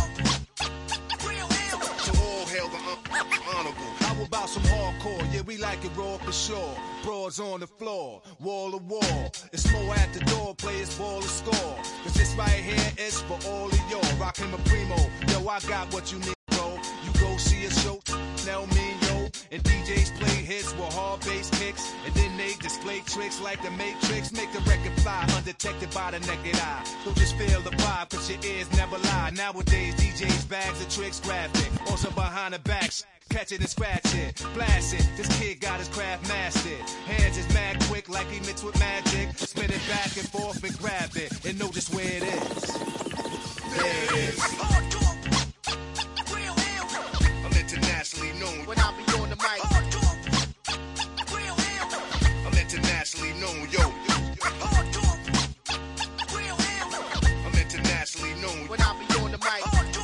So all hail the honorable. How about some hardcore? Yeah, we like it raw for sure. Broads on the floor, wall to wall. It's more at the door, players ball to score. Cause this right here is for all of y'all. Rockin' my primo, yo, I got what you need, bro. You go see a show, tell me, yo. And DJs play hits with hard bass kicks. And then they display tricks like the Matrix. Make the record fly, undetected by the naked eye. So just feel the vibe, cause your ears never lie. Nowadays, DJs bags of tricks graphic. Also behind the backs, catch it and scratch it, blast it. This kid got his craft mastered. Hands is mad quick like he mixed with magic. Spin it back and forth and grab it and know just where it is. There it is. I'm internationally known when I be on the mic. I'm internationally known, yo. I'm internationally known when I be on the mic.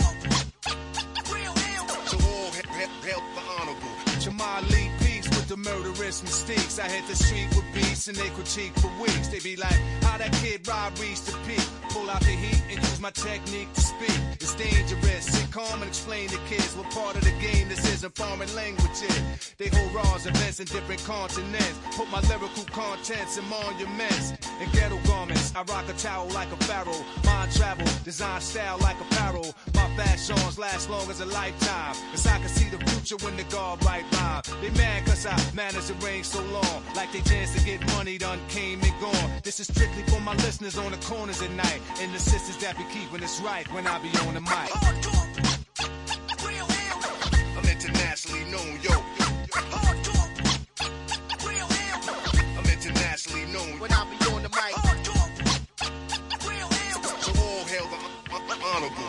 So all help the honorable Jamal Lee Peace with the murderous mistakes. I hit the street with beats and they critique for weeks. They be like, how that kid Rob reached the peak. Pull out the heat and use my technique to speak. It's dangerous. Sit calm and explain to kids what part of the game this is in foreign languages. They hold raws, events in different continents. Put my lyrical contents in monuments. In ghetto garments, I rock a towel like a pharaoh. Mind travel, design style like apparel. My fashions last long as a lifetime. Cause I can see the future when the guard right rhyme. They mad cause I managed to reign so long. Like they chance to get money done came and gone. This is strictly for my listeners on the corners at night. And the sisters that be keeping us right when I be on the mic. I'm internationally known, yo. I'm internationally known when I be on the mic. So all hail the honorable.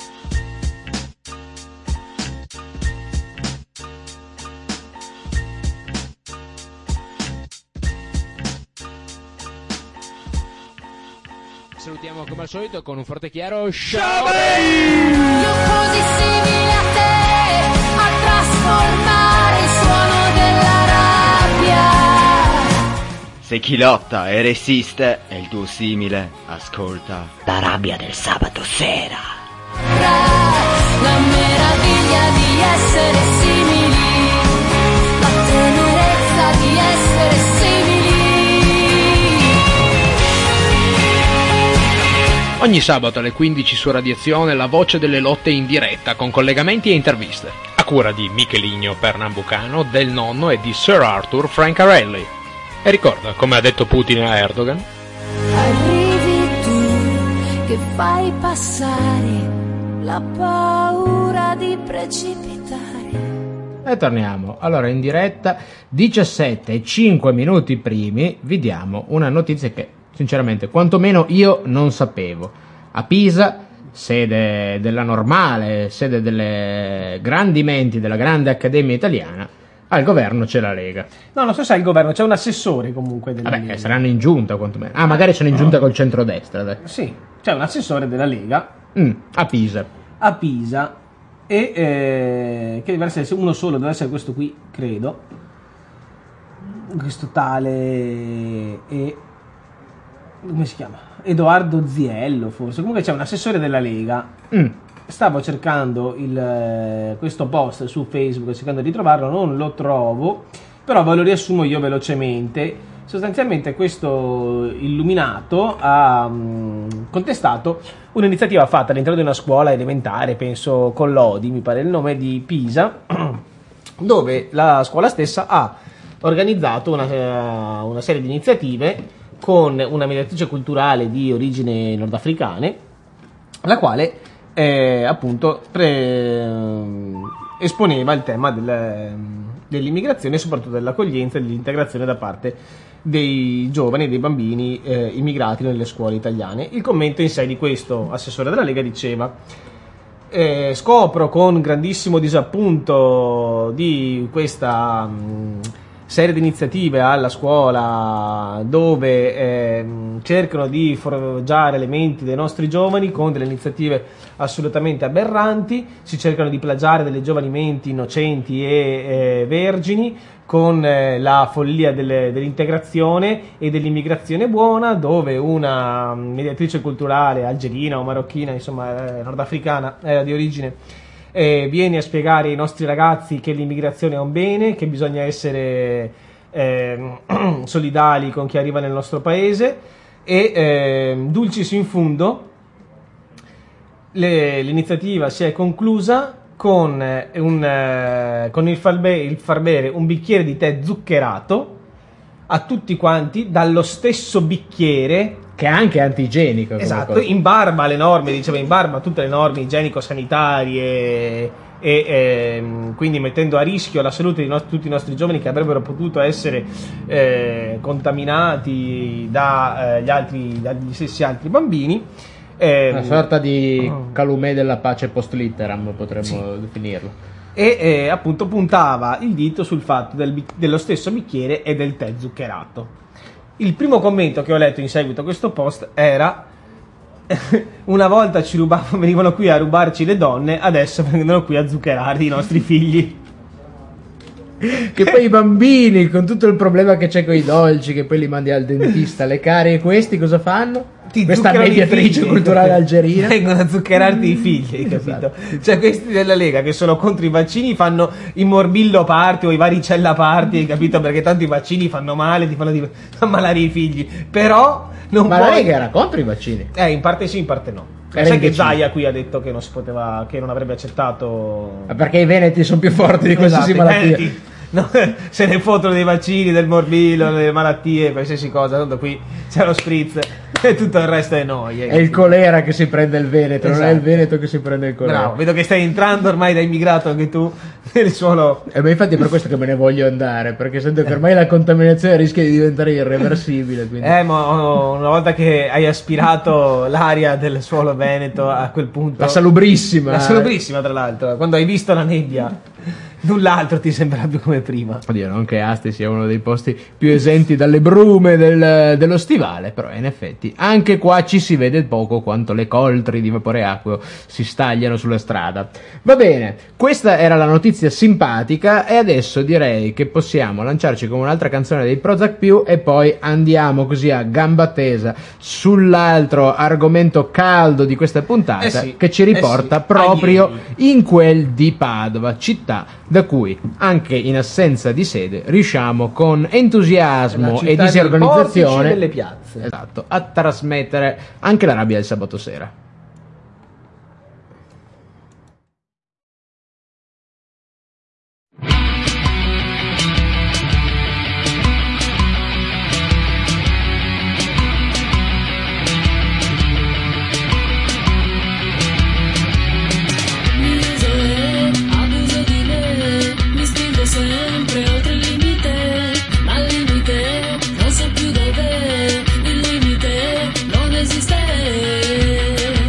Salutiamo come al solito con un forte chiaro Io così simile a te a trasformare il suono della rabbia. Se chi lotta e resiste è il tuo simile, ascolta la rabbia del sabato sera. La meraviglia di essere simili, la tenerezza di essere simili. Ogni sabato alle 15 su Radiazione La Voce delle Lotte in diretta con collegamenti e interviste. A cura di Michelino Pernambucano, del Nonno e di Sir Arthur Francarelli. E ricorda, come ha detto Putin a Erdogan, Arrivi tu che fai passare la paura di precipitare. e torniamo. Allora, in diretta 17 e 5 minuti primi vi diamo una notizia che sinceramente quantomeno io non sapevo. A Pisa, sede della Normale, sede delle grandi menti della grande accademia italiana, al governo c'è la Lega. No, non so se al governo, c'è un assessore comunque della Lega. Saranno in giunta quantomeno. Ah, magari sono in giunta col centrodestra, dai. Sì, c'è un assessore della Lega. A Pisa. A Pisa. E che deve essere uno solo, deve essere questo qui, credo. Questo tale... come si chiama? Edoardo Ziello, forse. Comunque c'è un assessore della Lega. Stavo cercando questo post su Facebook, cercando di trovarlo, non lo trovo, però ve lo riassumo io velocemente. Sostanzialmente questo illuminato ha contestato un'iniziativa fatta all'interno di una scuola elementare, penso Collodi, mi pare il nome, di Pisa, dove la scuola stessa ha organizzato una serie di iniziative con una mediatrice culturale di origini nordafricane, la quale appunto esponeva il tema dell'immigrazione e soprattutto dell'accoglienza e dell'integrazione da parte dei giovani e dei bambini immigrati nelle scuole italiane. Il commento in sé di questo assessore della Lega diceva: scopro con grandissimo disappunto di questa serie di iniziative alla scuola dove cercano di forgiare elementi dei nostri giovani con delle iniziative assolutamente aberranti, si cercano di plagiare delle giovani menti innocenti e vergini con la follia dell'integrazione e dell'immigrazione buona, dove una mediatrice culturale algerina o marocchina, insomma nordafricana, di origine, viene a spiegare ai nostri ragazzi che l'immigrazione è un bene, che bisogna essere solidali con chi arriva nel nostro paese e dulcis in fundo l'iniziativa si è conclusa con il far bere un bicchiere di tè zuccherato a tutti quanti dallo stesso bicchiere, che è anche antigenico. Esatto, in barba alle norme, diceva, in barba a tutte le norme igienico-sanitarie e quindi mettendo a rischio la salute di tutti i nostri giovani che avrebbero potuto essere contaminati dagli stessi altri bambini. Una sorta di Calumè della pace post litteram, potremmo definirlo. E appunto puntava il dito sul fatto dello stesso bicchiere e del tè zuccherato. Il primo commento che ho letto in seguito a questo post era: una volta venivano qui a rubarci le donne, adesso vengono qui a zuccherare i nostri figli. Che poi i bambini, con tutto il problema che c'è con i dolci, che poi li mandi al dentista, le carie, questi cosa fanno? Questa mediatrice culturale algerina vengono a zuccherarti i figli, capito? Cioè questi della Lega che sono contro i vaccini fanno i morbillo party o i varicella party, capito? Perché tanto i vaccini fanno male, ti fanno ammalare i figli, però non la Lega era contro i vaccini? In parte sì, in parte no. Sai che Zaia qui ha detto che non si poteva, che non avrebbe accettato. Ma perché i veneti sono più forti di qualsiasi malattia? No, se ne fottono dei vaccini, del morbillo, delle malattie, qualsiasi cosa. Tanto qui c'è lo spritz e tutto il resto è noia. È il colera che si prende il Veneto, non è il Veneto che si prende il colera. Bravo, vedo che stai entrando ormai da immigrato anche tu nel suolo. Ma infatti è per questo che me ne voglio andare, perché sento che ormai la contaminazione rischia di diventare irreversibile. Quindi. Ma una volta che hai aspirato l'aria del suolo veneto, a quel punto. La salubrissima. La salubrissima, tra l'altro. Quando hai visto la nebbia, null'altro ti sembra più come prima. Oddio, non che Asti sia uno dei posti più esenti dalle brume dello stivale, però in effetti anche qua ci si vede poco quanto le coltri di vapore acqueo si stagliano sulla strada. Va bene, questa era la notizia simpatica e adesso direi che possiamo lanciarci con un'altra canzone dei Prozac Più e poi andiamo così a gamba tesa sull'altro argomento caldo di questa puntata che ci riporta proprio in quel di Padova, città da cui anche in assenza di sede riusciamo con entusiasmo e disorganizzazione delle piazze, a trasmettere anche la rabbia del sabato sera. Sempre oltre il limite, ma il limite non so più dov'è, il limite non esiste.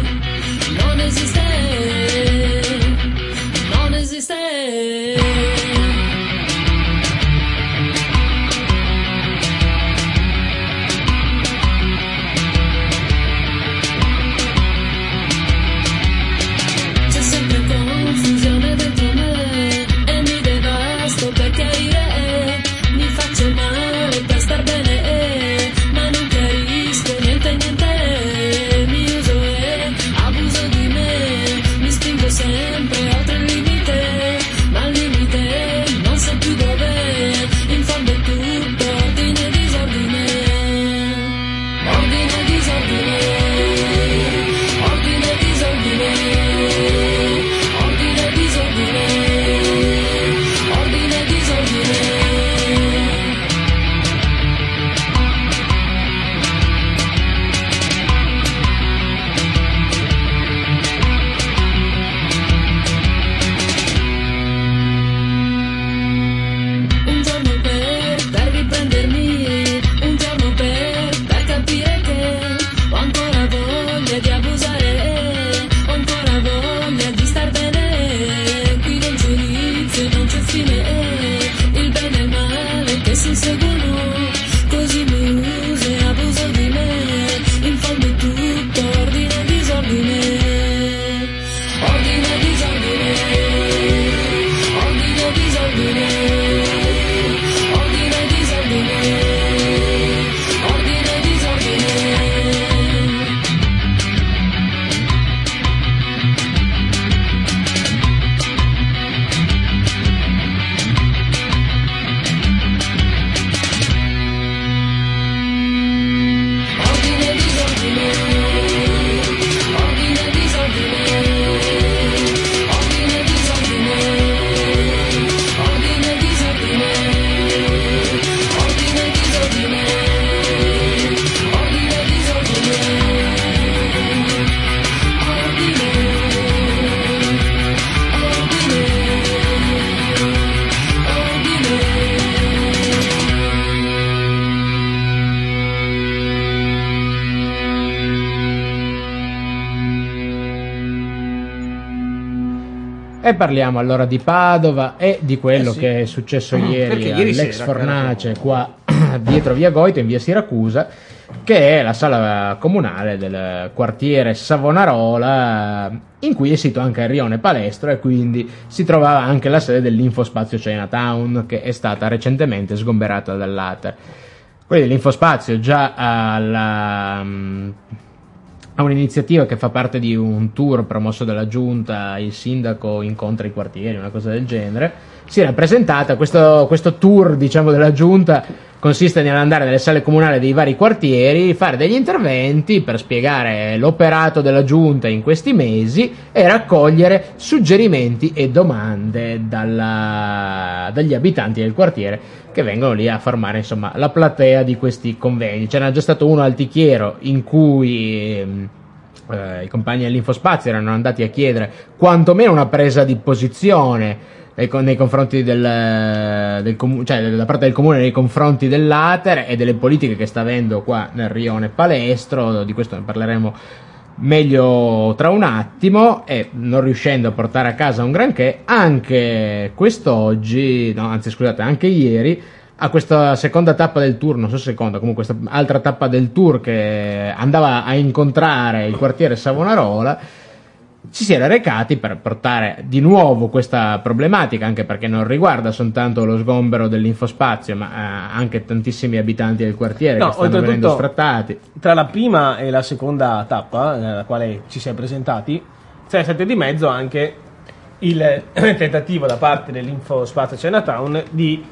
E parliamo allora di Padova e di quello sì. che è successo Perché ieri ieri all'ex sera, Fornace qua dietro via Goito in via Siracusa, che è la sala comunale del quartiere Savonarola, in cui è sito anche il rione Palestro, e quindi si trovava anche la sede dell'Infospazio Chinatown, che è stata recentemente sgomberata dall'Ater. Quindi l'Infospazio già ha un'iniziativa che fa parte di un tour promosso dalla giunta, il sindaco incontra i quartieri, una cosa del genere. Si era presentata questo tour, diciamo, della giunta consiste nell'andare nelle sale comunali dei vari quartieri, fare degli interventi per spiegare l'operato della giunta in questi mesi e raccogliere suggerimenti e domande dagli abitanti del quartiere, che vengono lì a formare, insomma, la platea di questi convegni. C'era già stato uno a Altichiero in cui i compagni dell'Infospazio erano andati a chiedere quantomeno una presa di posizione nei confronti del comune, cioè da parte del comune nei confronti dell'Ater e delle politiche che sta avendo qua nel rione Palestro. Di questo ne parleremo meglio tra un attimo, e non riuscendo a portare a casa un granché, anche quest'oggi, no, anzi scusate, anche ieri, a questa seconda tappa del tour, non so seconda, comunque questa altra tappa del tour che andava a incontrare il quartiere Savonarola, ci si era recati per portare di nuovo questa problematica, anche perché non riguarda soltanto lo sgombero dell'Infospazio, ma anche tantissimi abitanti del quartiere che stanno venendo sfrattati. Tra la prima e la seconda tappa, nella quale ci si è presentati, c'è stato di mezzo anche il tentativo da parte dell'Infospazio Chinatown di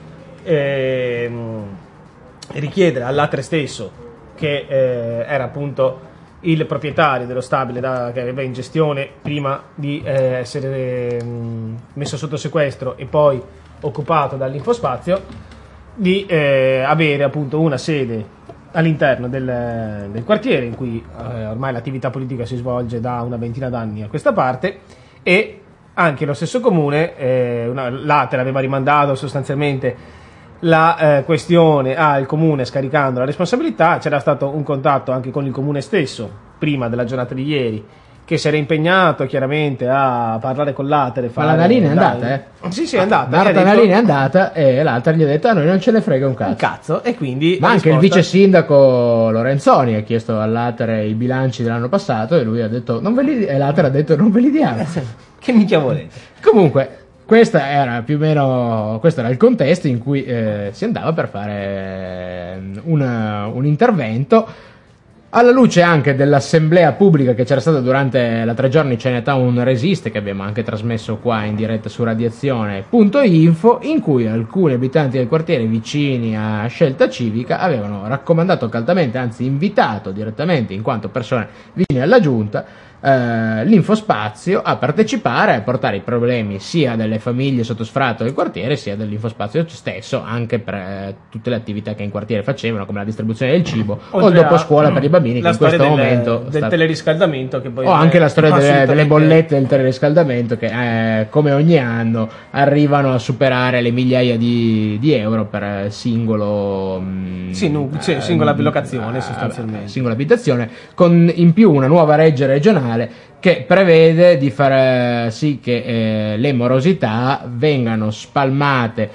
richiedere all'Ater stesso, che era appunto il proprietario dello stabile che aveva in gestione prima di essere messo sotto sequestro e poi occupato dall'Infospazio, di avere appunto una sede all'interno del quartiere, in cui ormai l'attività politica si svolge da una ventina d'anni a questa parte, e anche lo stesso comune, l'Ater aveva rimandato sostanzialmente la questione al comune scaricando la responsabilità. C'era stato un contatto anche con il comune stesso prima della giornata di ieri, che si era impegnato chiaramente a parlare con l'Ater e fare. Ma la Nalina è andata, Sì, è andata. Marta Nalina è andata e l'Ater gli ha detto: a noi non ce ne frega un cazzo. E quindi ma anche il vice sindaco Lorenzoni ha chiesto all'Ater i bilanci dell'anno passato e lui ha detto e l'Ater ha detto non ve li diamo. Che minchia volete? Comunque questo era più o meno, questo era il contesto in cui si andava per fare un intervento, alla luce anche dell'assemblea pubblica che c'era stata durante la 3 giorni Chinatown Resiste, che abbiamo anche trasmesso qua in diretta su radiazione.info, in cui alcuni abitanti del quartiere vicini a Scelta Civica avevano raccomandato caldamente, anzi invitato direttamente in quanto persone vicine alla giunta, l'Infospazio a partecipare, a portare i problemi sia delle famiglie sotto sfratto del quartiere sia dell'Infospazio stesso, anche per tutte le attività che in quartiere facevano, come la distribuzione del cibo o il dopo scuola per i bambini, che in questo momento del teleriscaldamento, che poi o anche la storia delle bollette del teleriscaldamento, che come ogni anno arrivano a superare le migliaia di euro per singolo singola locazione, sostanzialmente singola abitazione, con in più una nuova legge regionale che prevede di far sì che le morosità vengano spalmate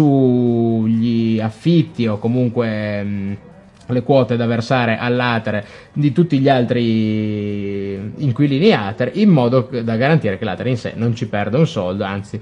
sugli affitti o comunque le quote da versare all'Ater di tutti gli altri inquilini Ater, in modo da garantire che l'Ater in sé non ci perda un soldo, anzi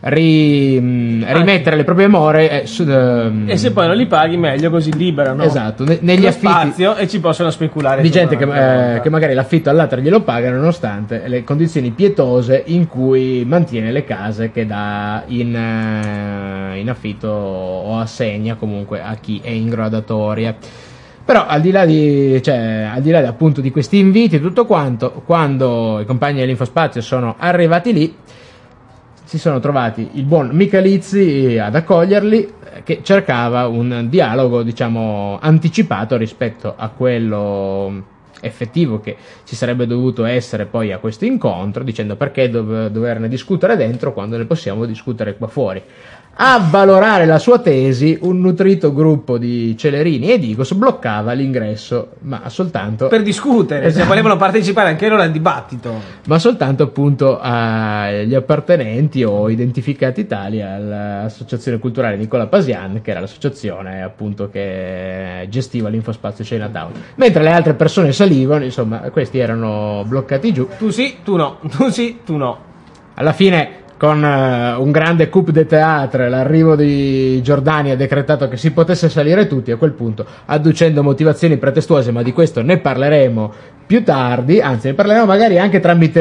rimettere le proprie more e se poi non li paghi meglio, così liberano negli affitti spazio e ci possono speculare di gente che magari l'affitto all'Ater glielo pagano nonostante le condizioni pietose in cui mantiene le case che dà in affitto o assegna comunque a chi è in graduatoria. Però al di là appunto di questi inviti e tutto quanto, quando i compagni dell'Infospazio sono arrivati lì, si sono trovati il buon Michalizzi ad accoglierli, che cercava un dialogo, diciamo, anticipato rispetto a quello effettivo che ci sarebbe dovuto essere poi a questo incontro, dicendo: perché doverne discutere dentro quando ne possiamo discutere qua fuori. avvalorare la sua tesi, un nutrito gruppo di Celerini e Digos bloccava l'ingresso, ma soltanto per discutere, se volevano partecipare anche loro al dibattito, ma soltanto appunto agli appartenenti o identificati tali all'Associazione Culturale Nicola Pasian, che era l'associazione appunto che gestiva l'infospazio Chinatown, mentre le altre persone salivano, insomma questi erano bloccati giù. Tu sì, tu no, tu sì, tu no. Alla fine, con un grande coup de théâtre, l'arrivo di Giordani ha decretato che si potesse salire tutti, a quel punto adducendo motivazioni pretestuose, ma di questo ne parleremo più tardi, anzi ne parleremo magari anche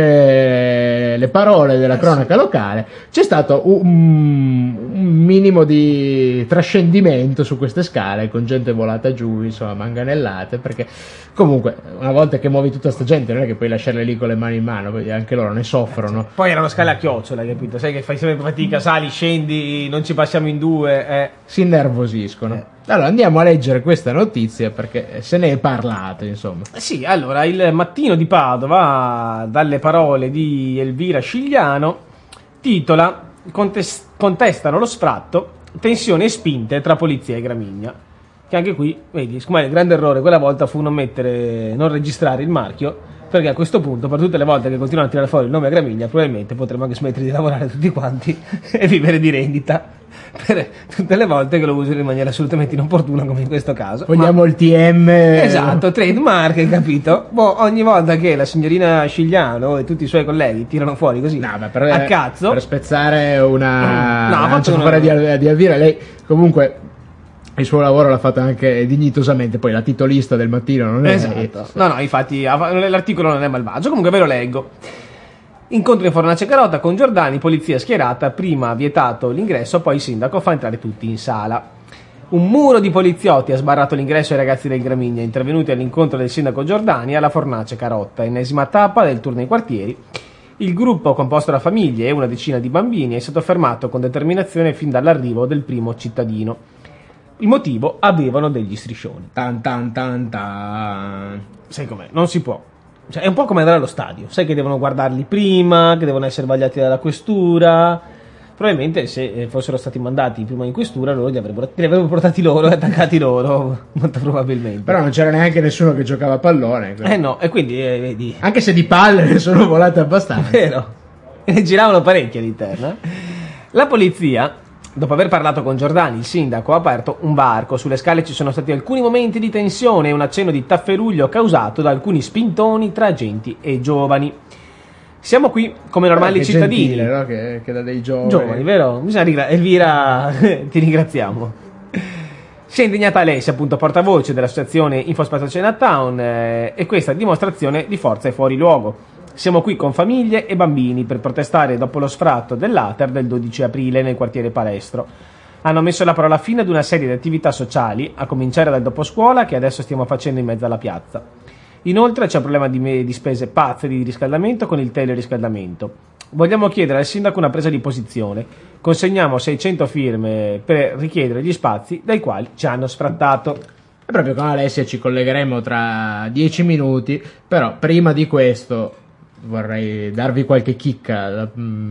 tramite le parole della cronaca locale. C'è stato un minimo di trascendimento su queste scale, con gente volata giù, insomma manganellate, perché comunque una volta che muovi tutta sta gente non è che puoi lasciarle lì con le mani in mano, perché anche loro ne soffrono. Poi erano scale a chiocciola, capito? Sai che fai sempre fatica, sali, scendi, non ci passiamo in due, si innervosiscono. Allora andiamo a leggere questa notizia perché se ne è parlato, insomma. Sì, allora il Mattino di Padova, dalle parole di Elvira Scigliano, titola contestano lo sfratto, tensioni e spinte tra polizia e Gramigna. Che anche qui, vedi, secondo me il grande errore quella volta fu non registrare il marchio, perché a questo punto, per tutte le volte che continuano a tirare fuori il nome a Gramigna, probabilmente potremmo anche smettere di lavorare tutti quanti e vivere di rendita, per tutte le volte che lo usano in maniera assolutamente inopportuna, come in questo caso. Vogliamo il TM. Esatto, trademark, capito? Ogni volta che la signorina Scigliano e tutti i suoi colleghi tirano fuori così a cazzo, per spezzare una lancia di Elvira, lei comunque il suo lavoro l'ha fatto anche dignitosamente, poi la titolista del Mattino non è... Esatto. No, infatti l'articolo non è malvagio, comunque ve lo leggo. Incontro in Fornace Carota con Giordani, polizia schierata, prima ha vietato l'ingresso, poi il sindaco fa entrare tutti in sala. Un muro di poliziotti ha sbarrato l'ingresso ai ragazzi del Gramigna, intervenuti all'incontro del sindaco Giordani alla Fornace Carotta, ennesima tappa del tour nei quartieri. Il gruppo, composto da famiglie e una decina di bambini, è stato fermato con determinazione fin dall'arrivo del primo cittadino. Il motivo? Avevano degli striscioni. Tan tan tan tan. Sai com'è? Non si può. Cioè, è un po' come andare allo stadio. Sai che devono guardarli prima, che devono essere vagliati dalla questura. Probabilmente se fossero stati mandati prima in questura, loro li avrebbero portati loro e attaccati loro, molto probabilmente. Però non c'era neanche nessuno che giocava a pallone. Quindi. No, e quindi vedi. Anche se di palle ne sono volate abbastanza. Vero. E ne giravano parecchie all'interno. La polizia, dopo aver parlato con Giordani, il sindaco ha aperto un varco. Sulle scale ci sono stati alcuni momenti di tensione e un accenno di tafferuglio causato da alcuni spintoni tra agenti e giovani. Siamo qui come normali cittadini. Gentile, no? Che da dei giovani. Giovani, vero? Elvira, ti ringraziamo. Si è indignata Alessia, appunto portavoce dell'associazione Infospazio Chinatown, e questa dimostrazione di forza è fuori luogo. Siamo qui con famiglie e bambini per protestare dopo lo sfratto dell'Ater del 12 aprile nel quartiere Palestro. Hanno messo la parola fine ad una serie di attività sociali, a cominciare dal doposcuola che adesso stiamo facendo in mezzo alla piazza. Inoltre c'è un problema di spese pazze di riscaldamento con il teleriscaldamento. Vogliamo chiedere al sindaco una presa di posizione. Consegniamo 600 firme per richiedere gli spazi dai quali ci hanno sfrattato. E proprio con Alessia ci collegheremo tra 10 minuti, però prima di questo vorrei darvi qualche chicca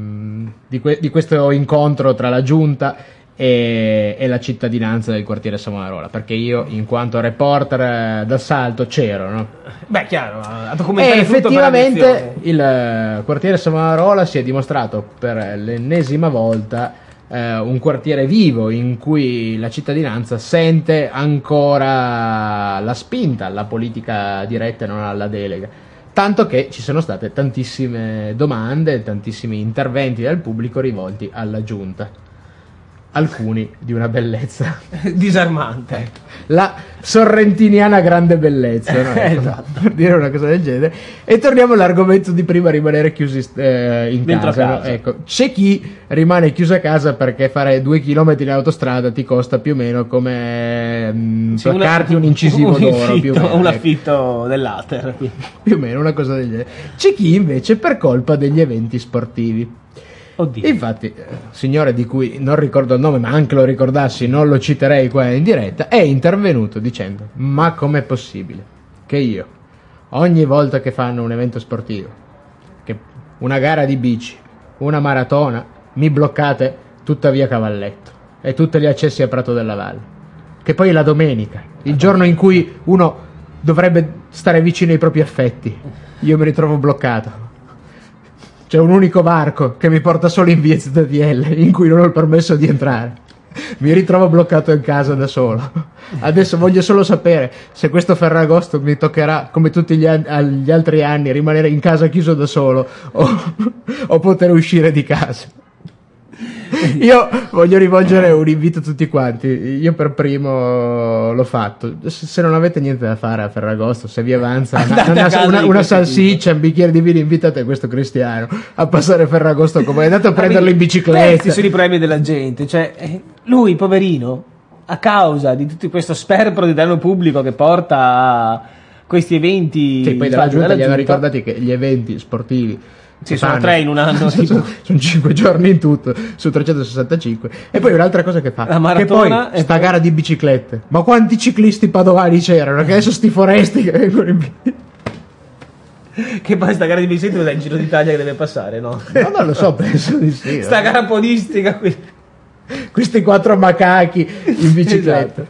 di questo incontro tra la giunta e la cittadinanza del quartiere Savonarola, perché io in quanto reporter d'assalto c'ero, no? Beh, chiaro, a documentare e tutto. effettivamente il quartiere Savonarola si è dimostrato per l'ennesima volta un quartiere vivo in cui la cittadinanza sente ancora la spinta alla politica diretta e non alla delega. Tanto che ci sono state tantissime domande, tantissimi interventi del pubblico rivolti alla giunta. Alcuni di una bellezza disarmante, la sorrentiniana grande bellezza, no? Esatto. Per dire una cosa del genere. E torniamo all'argomento di prima, rimanere chiusi in casa, no? Ecco, c'è chi rimane chiuso a casa perché fare 2 chilometri in autostrada ti costa più o meno come placcarti un incisivo d'oro, più o meno, un affitto dell'Ater, più o meno una cosa del genere. C'è chi invece per colpa degli eventi sportivi. Oddio. Infatti, signore di cui non ricordo il nome, ma anche lo ricordassi non lo citerei qua in diretta, è intervenuto dicendo: ma com'è possibile che io ogni volta che fanno un evento sportivo, che una gara di bici, una maratona, mi bloccate tutta via Cavalletto e tutti gli accessi a Prato della Valle, che poi è la domenica, il giorno in cui uno dovrebbe stare vicino ai propri affetti. Io mi ritrovo bloccato, c'è un unico varco che mi porta solo in via ZDL, in cui non ho il permesso di entrare. Mi ritrovo bloccato in casa da solo. Adesso voglio solo sapere se questo Ferragosto mi toccherà, come tutti gli altri anni, rimanere in casa chiuso da solo o poter uscire di casa. Io voglio rivolgere un invito a tutti quanti. Io per primo l'ho fatto. Se non avete niente da fare a Ferragosto, se vi avanza una salsiccia, un bicchiere di vino, invitate questo cristiano a passare Ferragosto come è andato a prenderlo in bicicletta. Questi sono i problemi della gente. Cioè, lui, poverino, a causa di tutto questo sperpero di danno pubblico che porta a questi eventi. Sì, poi dalla giunta gli hanno ricordati che gli eventi sportivi sono 3 in un anno. Sono 5 giorni in tutto su 365. E poi un'altra cosa che fa, la maratona, che poi sta gara di biciclette. Ma quanti ciclisti padovani c'erano? Che adesso sti foresti che vengono in che poi sta gara di biciclette è il Giro d'Italia che deve passare, no? No, non lo so, penso di sì. Sta gara podistica qui. Questi 4 macachi in bicicletta.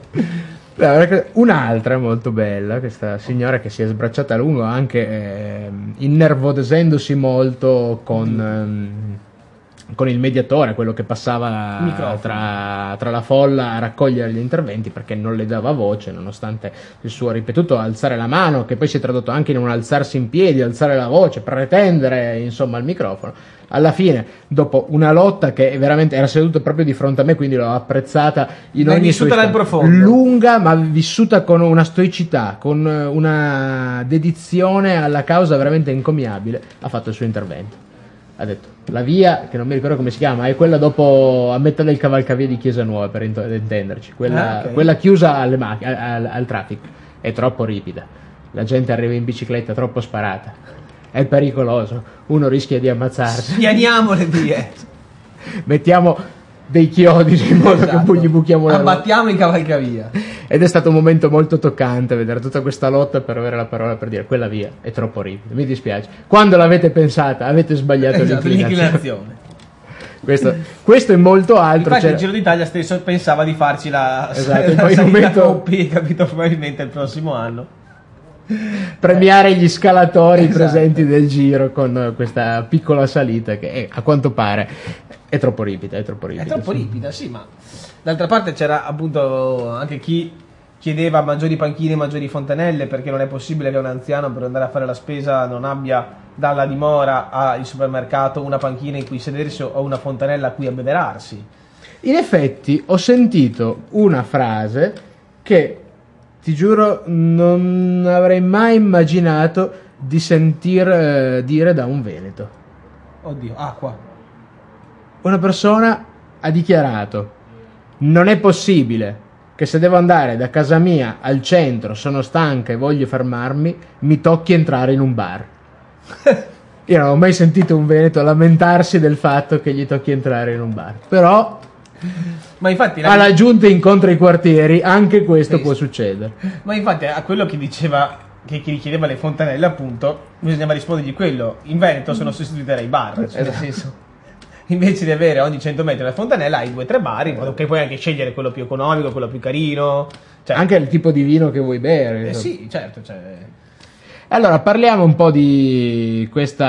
Un'altra molto bella, questa signora che si è sbracciata a lungo anche innervosendosi molto con il mediatore, quello che passava tra la folla a raccogliere gli interventi, perché non le dava voce nonostante il suo ripetuto alzare la mano, che poi si è tradotto anche in un alzarsi in piedi, alzare la voce, pretendere insomma il microfono. Alla fine, dopo una lotta che veramente era seduto proprio di fronte a me, quindi l'ho apprezzata in ogni sua istanza, lunga ma vissuta con una stoicità, con una dedizione alla causa veramente encomiabile, ha fatto il suo intervento. Ha detto, la via, che non mi ricordo come si chiama, è quella dopo a metà del cavalcavia di Chiesa Nuova, per intenderci, quella chiusa al traffico, è troppo ripida, la gente arriva in bicicletta troppo sparata, è pericoloso, uno rischia di ammazzarsi. Spianiamo le vie, mettiamo dei chiodi in modo che poi gli buchiamo la abbattiamo in cavalcavia. Ed è stato un momento molto toccante vedere tutta questa lotta per avere la parola per dire quella via è troppo ripida, mi dispiace, quando l'avete pensata avete sbagliato l'inclinazione. Questo e molto altro. Infatti il Giro d'Italia stesso pensava di farci la Coppi, capito, probabilmente il prossimo anno premiare gli scalatori presenti del Giro con questa piccola salita che a quanto pare è troppo ripida. È troppo ripida, sì, ma d'altra parte c'era appunto anche chi chiedeva maggiori panchine, maggiori fontanelle, perché non è possibile che un anziano per andare a fare la spesa non abbia dalla dimora al supermercato una panchina in cui sedersi o una fontanella a cui abbeverarsi. In effetti ho sentito una frase che, ti giuro, non avrei mai immaginato di sentir dire da un veneto. Oddio, acqua. Una persona ha dichiarato: non è possibile che se devo andare da casa mia al centro, sono stanca e voglio fermarmi, mi tocchi entrare in un bar. Io non ho mai sentito un veneto lamentarsi del fatto che gli tocchi entrare in un bar. Però ma infatti alla giunta incontra i quartieri, anche questo può succedere. Ma infatti a quello che diceva, che chi richiedeva le fontanelle, appunto, bisognava rispondergli quello: in Veneto sono sostituite dai bar, cioè, nel senso, invece di avere ogni 100 metri la fontanella hai 2 o 3 bar, in modo che puoi anche scegliere quello più economico, quello più carino, cioè, anche il tipo di vino che vuoi bere. Sì, certo, cioè. Allora, parliamo un po' di questo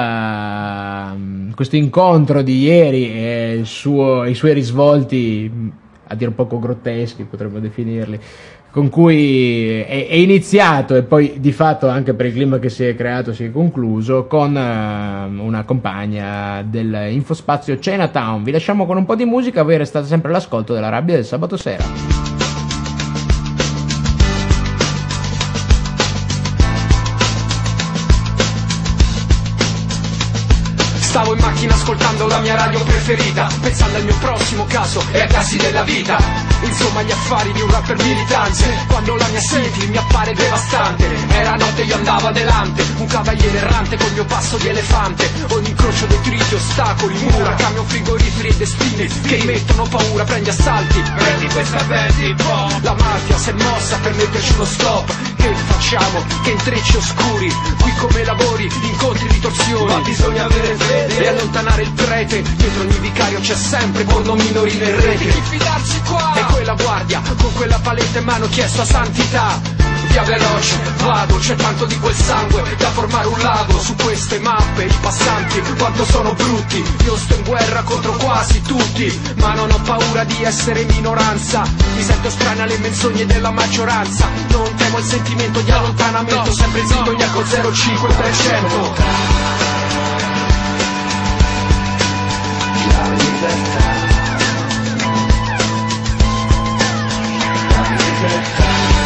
incontro di ieri e i suoi risvolti, a dir poco grotteschi potremmo definirli, con cui è iniziato e poi di fatto anche per il clima che si è creato si è concluso con una compagna del Infospazio Chinatown. Vi lasciamo con un po' di musica, voi restate sempre all'ascolto della Rabbia del sabato sera. Stavo in macchina ascoltando la mia radio preferita, pensando al mio prossimo caso e ai casi della vita. Insomma gli affari di un rapper militante, quando la mia city mi appare devastante. Era notte, io andavo adelante, un cavaliere errante col mio passo di elefante. Ogni incrocio detriti, ostacoli, mura, camion, frigoriferi e destini che mi mettono paura, prendi assalti. Prendi questa Verdi, la mafia si è mossa per metterci uno stop. che facciamo, che intrecci oscuri, qui come lavori, incontri, ritorsioni, ma bisogna avere fede e allontanare il prete, dietro ogni vicario c'è sempre condomino in rete, chi fidarsi qua, e quella guardia, con quella paletta in mano chiesto a santità, via veloce, vado, c'è tanto di quel sangue da formare un lago, su queste mappe i passanti quanto sono brutti, io sto in guerra contro quasi tutti, ma non ho paura di essere minoranza, mi sento strana alle menzogne della maggioranza, non temo il sentimento di allontanamento, sempre in sintonia col 0,5%. La libertà, la libertà.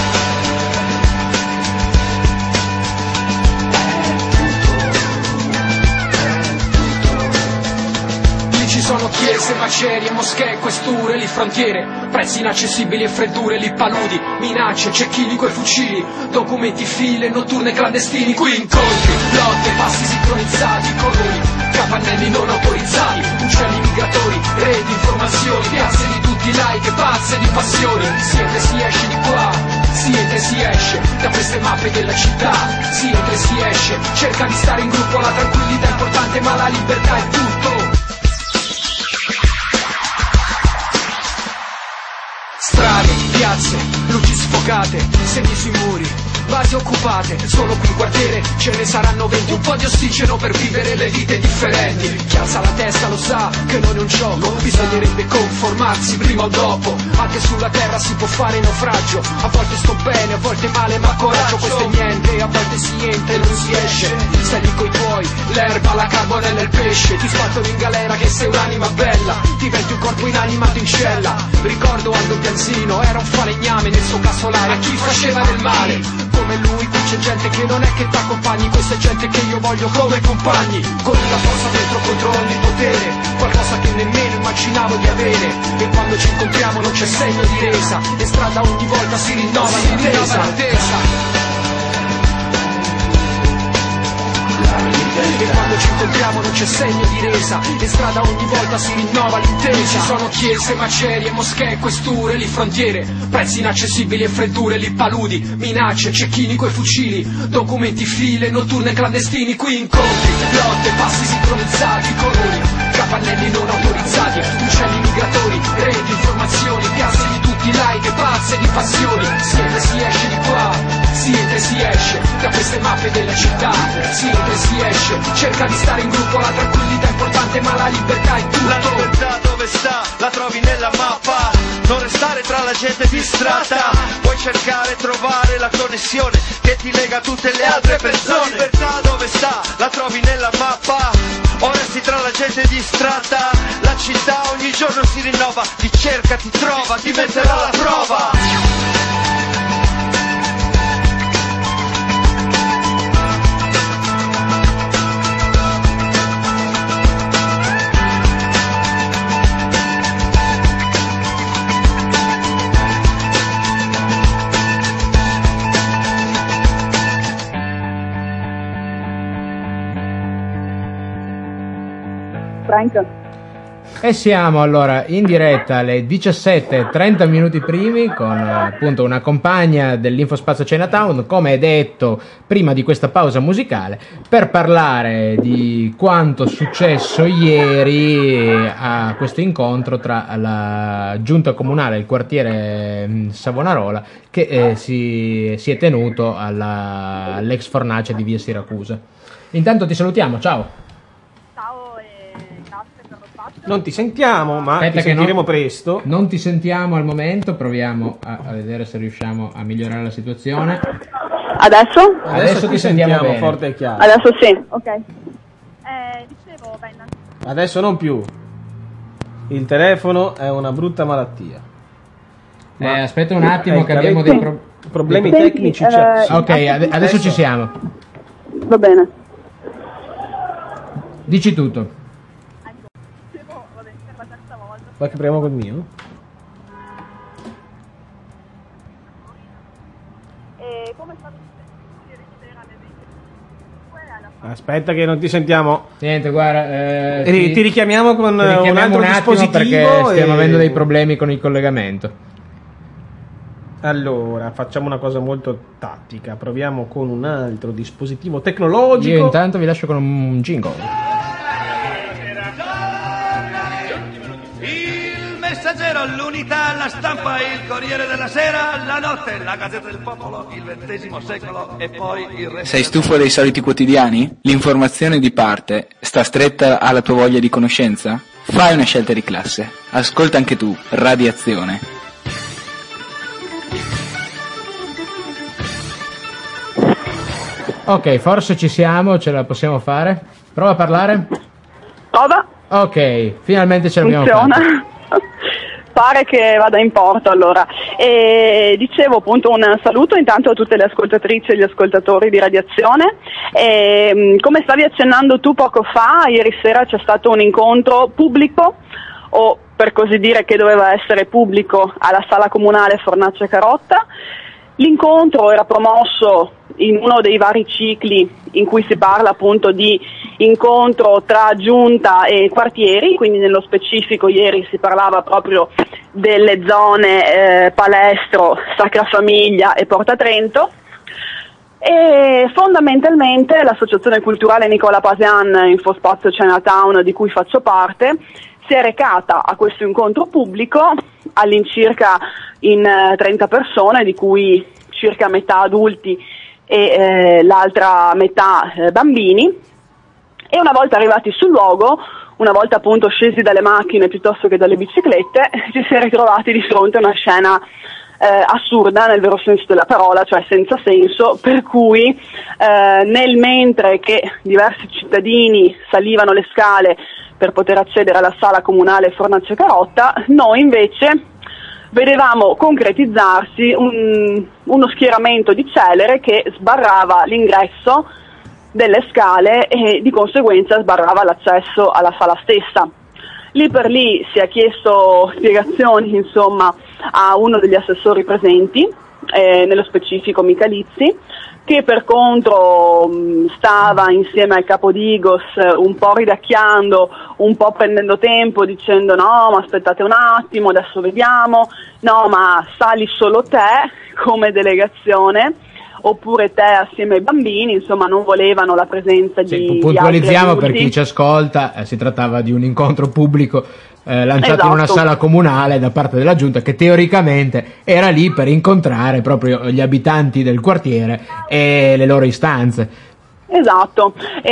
Sono chiese, macerie, moschee, questure, lì frontiere, prezzi inaccessibili e freddure, lì paludi, minacce, cecchini coi fucili, documenti, file, notturne clandestini, qui incontri, lotte, passi sincronizzati, coloni, capannelli non autorizzati, uccelli migratori, reti, informazioni, piazze di tutti like, pazze di passioni, si entra e si esce di qua, si entra e si esce da queste mappe della città, si entra e si esce, cerca di stare in gruppo, la tranquillità è importante ma la libertà è tutto. Strade, piazze, luci sfocate, segni sui muri, basi occupate, solo qui in quartiere ce ne saranno 20, un po' di ossigeno per vivere le vite differenti. Chi alza la testa lo sa che non è un gioco, bisognerebbe conformarsi prima o dopo, anche sulla terra si può fare naufragio, a volte sto bene, a volte male, ma coraggio, questo è niente, a volte si entra e non si esce, stai lì coi tuoi, l'erba, la carbonella e il pesce, ti sbattono in galera che sei un'anima bella, diventi un corpo inanimato in cella, ricordo Aldo Bianzino, era un falegname nel suo casolare, a chi faceva del male, come lui, qui c'è gente che non è che t'accompagni, questa è gente che io voglio come compagni, con la forza dentro contro ogni potere, qualcosa che nemmeno immaginavo di avere, e quando ci incontriamo non c'è segno di resa, e strada ogni volta si rinnova l'attesa. E quando ci incontriamo non c'è segno di resa, in strada ogni volta si rinnova l'intesa. Ci sono chiese, macerie, moschee, questure, lì frontiere, prezzi inaccessibili e freddure, lì paludi, minacce, cecchini coi fucili, documenti, file, notturne clandestini, qui incontri, lotte, passi sincronizzati, coloni, capannelli non autorizzati, uccelli migratori, reti, informazioni, piazze di tutti like, pazze di passioni, si entra e si esce di qua, si entra e si esce da queste mappe della città, si entra e si esce, cerca di stare in gruppo, la tranquillità è importante ma la libertà è tutto. La libertà dove sta? La trovi nella mappa, non restare tra la gente distratta, puoi cercare e trovare la connessione che ti lega a tutte le altre persone. La libertà dove sta? La trovi nella mappa, o resti tra la gente distratta, la città ogni giorno si rinnova, ti cerca, ti trova, ti metterà alla prova. Frank? E siamo allora in diretta alle 17:30 minuti primi con appunto una compagna dell'Infospazio Chinatown, come detto prima di questa pausa musicale, per parlare di quanto successo ieri a questo incontro tra la giunta comunale e il quartiere Savonarola che si è tenuto all'ex fornace di via Siracusa. Intanto ti salutiamo, ciao. Non ti sentiamo, ma aspetta, ti sentiremo presto. Non ti sentiamo al momento, proviamo a vedere se riusciamo a migliorare la situazione. Adesso ti sentiamo bene. forte e chiaro. Adesso sì, ok. Dicevo, Adesso non più. Il telefono è una brutta malattia. Aspetta un attimo che abbiamo dei problemi tecnici. Ok, adesso ci siamo. Va bene. Dici tutto. Vuoi che proviamo col mio? come è stato ieri sera alle 22 Aspetta che non ti sentiamo. Niente, guarda, ti richiamiamo con un altro dispositivo perché stiamo avendo dei problemi con il collegamento. Allora, facciamo una cosa molto tattica. Proviamo con un altro dispositivo tecnologico. Io intanto vi lascio con un jingle. Il Messaggero, l'Unità, la Stampa, il Corriere della Sera, la Notte, la Gazzetta del Popolo, il XX secolo e poi il resto. Sei stufo dei soliti quotidiani? L'informazione di parte sta stretta alla tua voglia di conoscenza? Fai una scelta di classe. Ascolta anche tu Radiazione. Ok, forse ci siamo, ce la possiamo fare. Prova a parlare. Prova. Ok, finalmente ce l'abbiamo Funziona. fatta. Pare che vada in porto allora. E dicevo appunto un saluto intanto a tutte le ascoltatrici e gli ascoltatori di Radiazione. E, come stavi accennando tu poco fa, ieri sera c'è stato un incontro pubblico, o per così dire che doveva essere pubblico, alla Sala Comunale Fornace Carotta. L'incontro era promosso in uno dei vari cicli in cui si parla appunto di incontro tra giunta e quartieri, quindi nello specifico ieri si parlava proprio delle zone Palestro, Sacra Famiglia e Porta Trento, e fondamentalmente l'associazione culturale Nicola Pasian Infospazio Chinatown, di cui faccio parte, si è recata a questo incontro pubblico all'incirca in 30 persone, di cui circa metà adulti e l'altra metà bambini, e una volta arrivati sul luogo, una volta appunto scesi dalle macchine piuttosto che dalle biciclette, ci si è ritrovati di fronte a una scena assurda nel vero senso della parola, cioè senza senso, per cui nel mentre che diversi cittadini salivano le scale per poter accedere alla Sala Comunale Fornace Carotta, noi invece vedevamo concretizzarsi uno schieramento di celere che sbarrava l'ingresso delle scale e di conseguenza sbarrava l'accesso alla sala stessa. Lì per lì si è chiesto spiegazioni, insomma, a uno degli assessori presenti, nello specifico Michalizzi, che per contro stava insieme al capo Digos un po' ridacchiando, un po' prendendo tempo, dicendo no ma aspettate un attimo, adesso vediamo, no ma sali solo te come delegazione, oppure te assieme ai bambini, insomma non volevano la presenza di puntualizziamo altri per chi ci ascolta, si trattava di un incontro pubblico lanciato in una Esatto. sala comunale da parte della giunta, che teoricamente era lì per incontrare proprio gli abitanti del quartiere e le loro istanze. Esatto,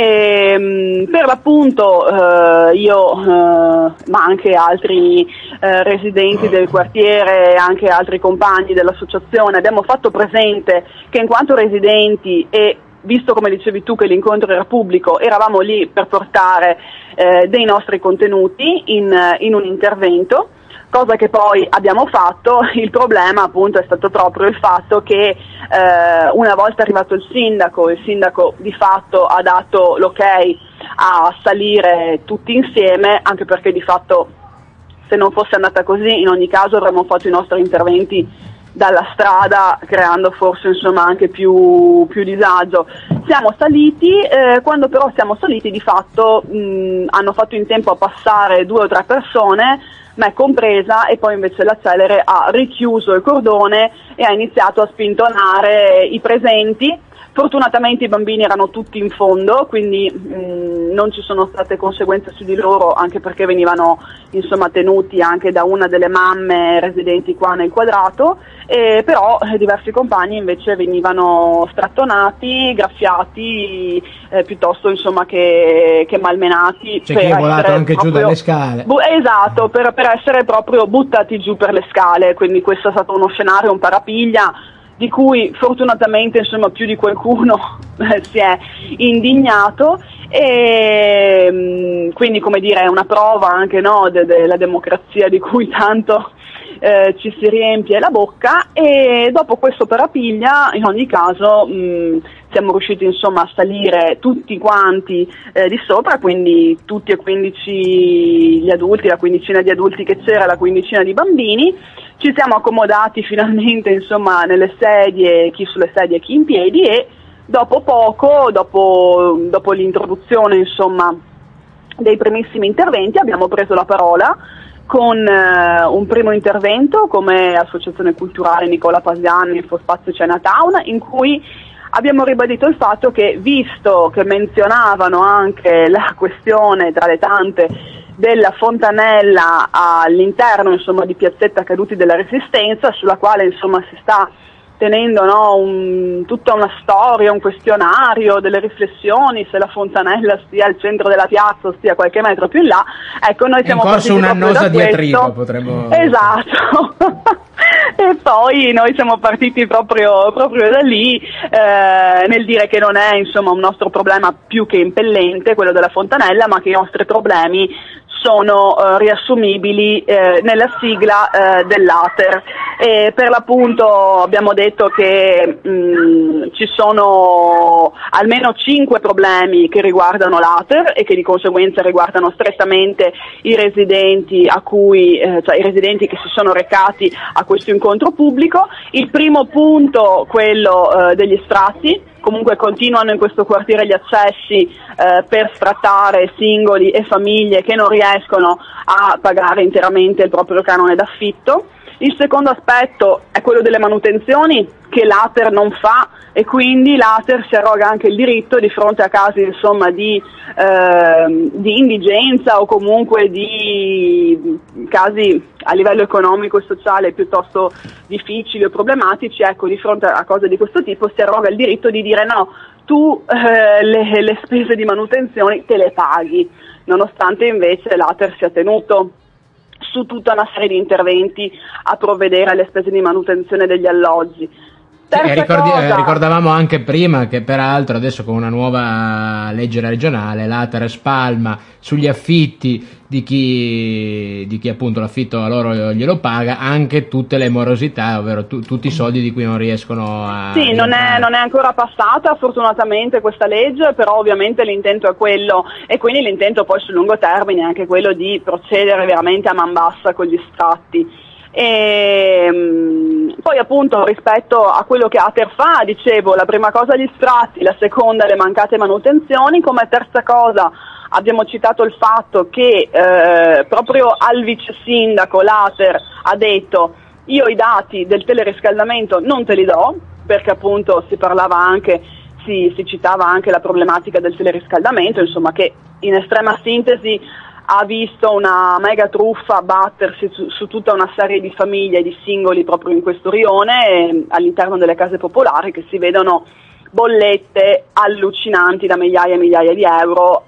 per l'appunto io ma anche altri residenti del quartiere e anche altri compagni dell'associazione abbiamo fatto presente che in quanto residenti e visto come dicevi tu che l'incontro era pubblico, eravamo lì per portare dei nostri contenuti in un intervento, cosa che poi abbiamo fatto. Il problema appunto è stato proprio il fatto che una volta arrivato il sindaco di fatto ha dato l'ok a salire tutti insieme, anche perché di fatto se non fosse andata così in ogni caso avremmo fatto i nostri interventi dalla strada, creando forse insomma anche più disagio. Siamo saliti, quando però siamo saliti di fatto hanno fatto in tempo a passare 2 o 3 persone, me compresa, e poi invece la celere ha richiuso il cordone e ha iniziato a spintonare i presenti. Fortunatamente i bambini erano tutti in fondo, quindi non ci sono state conseguenze su di loro, anche perché venivano insomma tenuti anche da una delle mamme residenti qua nel quadrato, però diversi compagni invece venivano strattonati, graffiati, piuttosto insomma che malmenati. C'è chi è volato anche giù dalle scale. Esatto, per essere proprio buttati giù per le scale, quindi questo è stato uno scenario, un parapiglia, di cui fortunatamente insomma più di qualcuno si è indignato, e quindi come dire è una prova anche della democrazia di cui tanto ci si riempie la bocca. E dopo questo parapiglia in ogni caso siamo riusciti insomma a salire tutti quanti di sopra, quindi tutti e 15 gli adulti, la quindicina di adulti che c'era, la quindicina di bambini. Ci siamo accomodati finalmente insomma nelle sedie, chi sulle sedie, chi in piedi, e dopo poco, dopo l'introduzione insomma dei primissimi interventi, abbiamo preso la parola con un primo intervento come Associazione Culturale Nicola Pasian Infospazio Chinatown, in cui abbiamo ribadito il fatto che, visto che menzionavano anche la questione tra le tante della fontanella all'interno, insomma, di Piazzetta Caduti della Resistenza, sulla quale, insomma, si sta tenendo, no, tutta una storia, un questionario, delle riflessioni, se la fontanella stia al centro della piazza o stia qualche metro più in là. Ecco, noi siamo partiti un'annosa diatriba, potremmo... Esatto. E poi noi siamo partiti proprio da lì, nel dire che non è, insomma, un nostro problema più che impellente quello della fontanella, ma che i nostri problemi sono riassumibili nella sigla dell'Ater. E per l'appunto abbiamo detto che ci sono almeno 5 problemi che riguardano l'Ater e che di conseguenza riguardano strettamente i residenti cioè i residenti che si sono recati a questo incontro pubblico. Il primo punto, quello degli sfratti. Comunque continuano in questo quartiere gli accessi per sfrattare singoli e famiglie che non riescono a pagare interamente il proprio canone d'affitto. Il secondo aspetto è quello delle manutenzioni che l'Ater non fa, e quindi l'Ater si arroga anche il diritto, di fronte a casi, insomma, di indigenza o comunque di casi a livello economico e sociale piuttosto difficili o problematici, ecco, di fronte a cose di questo tipo si arroga il diritto di dire no, tu le spese di manutenzione te le paghi, nonostante invece l'Ater sia tenuto su tutta una serie di interventi a provvedere alle spese di manutenzione degli alloggi. Ricordavamo anche prima che, peraltro, adesso con una nuova legge regionale l'Ater spalma sugli affitti di chi appunto l'affitto a loro glielo paga anche tutte le morosità, ovvero tutti i soldi di cui non riescono a... Sì, non è ancora passata fortunatamente questa legge, però ovviamente l'intento è quello, e quindi l'intento poi sul lungo termine è anche quello di procedere veramente a man bassa con gli sfratti. E poi appunto rispetto a quello che Ater fa, dicevo, la prima cosa gli sfratti, la seconda le mancate manutenzioni, come terza cosa abbiamo citato il fatto che proprio al vice sindaco l'Ater ha detto: io i dati del teleriscaldamento non te li do, perché appunto si citava anche la problematica del teleriscaldamento, insomma, che in estrema sintesi ha visto una mega truffa battersi su tutta una serie di famiglie e di singoli proprio in questo rione, all'interno delle case popolari, che si vedono bollette allucinanti da migliaia e migliaia di euro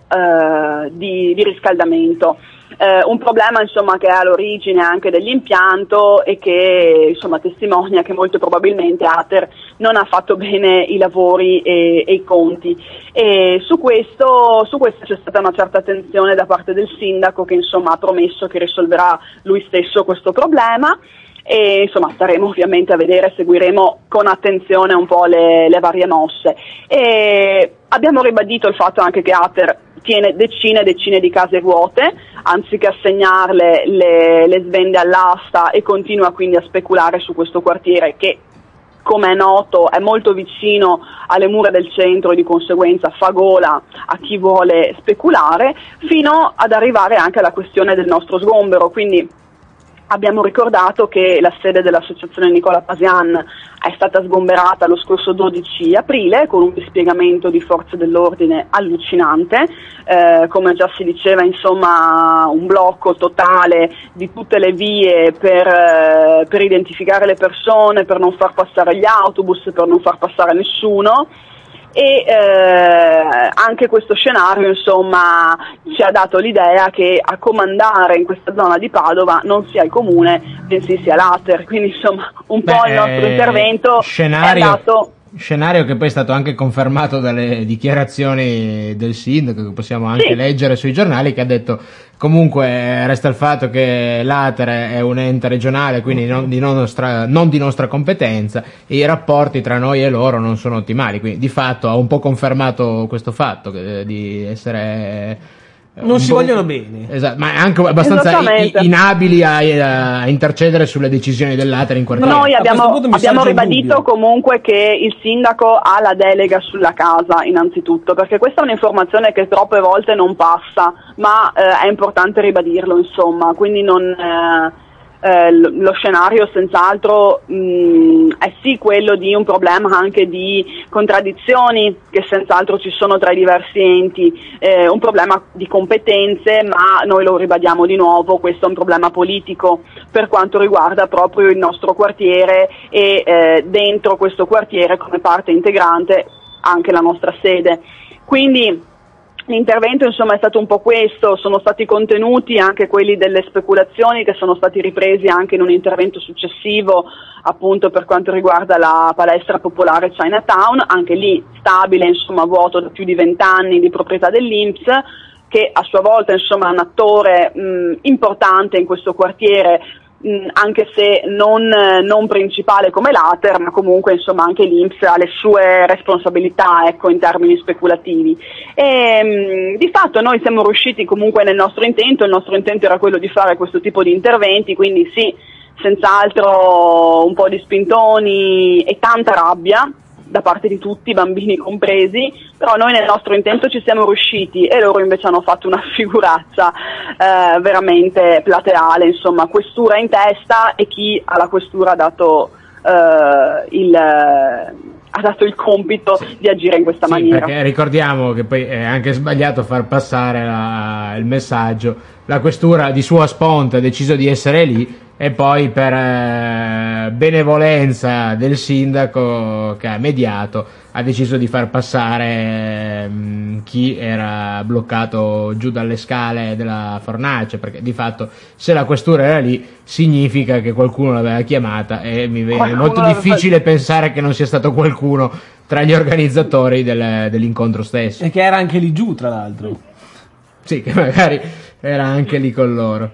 di riscaldamento. Un problema, insomma, che è all'origine anche dell'impianto e che, insomma, testimonia che molto probabilmente Ater non ha fatto bene i lavori e i conti. E su questo c'è stata una certa attenzione da parte del sindaco, che, insomma, ha promesso che risolverà lui stesso questo problema. E insomma staremo ovviamente a vedere, seguiremo con attenzione un po' le varie mosse. E abbiamo ribadito il fatto anche che Ater tiene decine e decine di case vuote, anziché assegnarle le svende all'asta, e continua quindi a speculare su questo quartiere che, come è noto, è molto vicino alle mura del centro e di conseguenza fa gola a chi vuole speculare, fino ad arrivare anche alla questione del nostro sgombero. Quindi abbiamo ricordato che la sede dell'Associazione Nicola Pasian è stata sgomberata lo scorso 12 aprile con un dispiegamento di forze dell'ordine allucinante, come già si diceva, insomma, un blocco totale di tutte le vie per identificare le persone, per non far passare gli autobus, per non far passare nessuno. E anche questo scenario, insomma, ci ha dato l'idea che a comandare in questa zona di Padova non sia il comune, bensì sia l'Ater. Quindi, insomma, un po' il nostro intervento è andato... Scenario che poi è stato anche confermato dalle dichiarazioni del sindaco, che possiamo anche leggere sui giornali, che ha detto: comunque resta il fatto che l'Ater è un ente regionale, quindi non di nostra competenza, e i rapporti tra noi e loro non sono ottimali. Quindi di fatto ha un po' confermato questo fatto di essere non si vogliono bene. Esatto, ma anche abbastanza inabili a intercedere sulle decisioni dell'ATER in quartiere. Noi abbiamo ribadito comunque che il sindaco ha la delega sulla casa, innanzitutto, perché questa è un'informazione che troppe volte non passa, ma è importante ribadirlo, insomma, quindi lo scenario senz'altro è sì quello di un problema anche di contraddizioni che senz'altro ci sono tra i diversi enti, un problema di competenze, ma noi lo ribadiamo di nuovo, questo è un problema politico per quanto riguarda proprio il nostro quartiere e dentro questo quartiere come parte integrante anche la nostra sede. Quindi l'intervento insomma è stato un po' questo, sono stati contenuti anche quelli delle speculazioni che sono stati ripresi anche in un intervento successivo appunto per quanto riguarda la palestra popolare Chinatown, anche lì stabile, insomma vuoto da più di 20 anni di proprietà dell'INPS, che a sua volta insomma è un attore importante in questo quartiere, anche se non principale come l'ATER, ma comunque insomma anche l'INPS ha le sue responsabilità, ecco, in termini speculativi. E di fatto noi siamo riusciti comunque nel nostro intento, il nostro intento era quello di fare questo tipo di interventi, quindi sì, senz'altro un po' di spintoni e tanta rabbia da parte di tutti, bambini compresi, però noi nel nostro intento ci siamo riusciti e loro invece hanno fatto una figuraccia veramente plateale, insomma, questura in testa, e chi alla questura ha dato il compito di agire in questa maniera. Perché ricordiamo che poi è anche sbagliato far passare il messaggio, la questura di sua sponta ha deciso di essere lì e poi per benevolenza del sindaco che ha mediato ha deciso di far passare chi era bloccato giù dalle scale della fornace, perché di fatto se la questura era lì significa che qualcuno l'aveva chiamata, e mi viene molto difficile pensare che non sia stato qualcuno tra gli organizzatori dell'incontro stesso, e che era anche lì giù tra l'altro. Sì, che magari era anche lì con loro.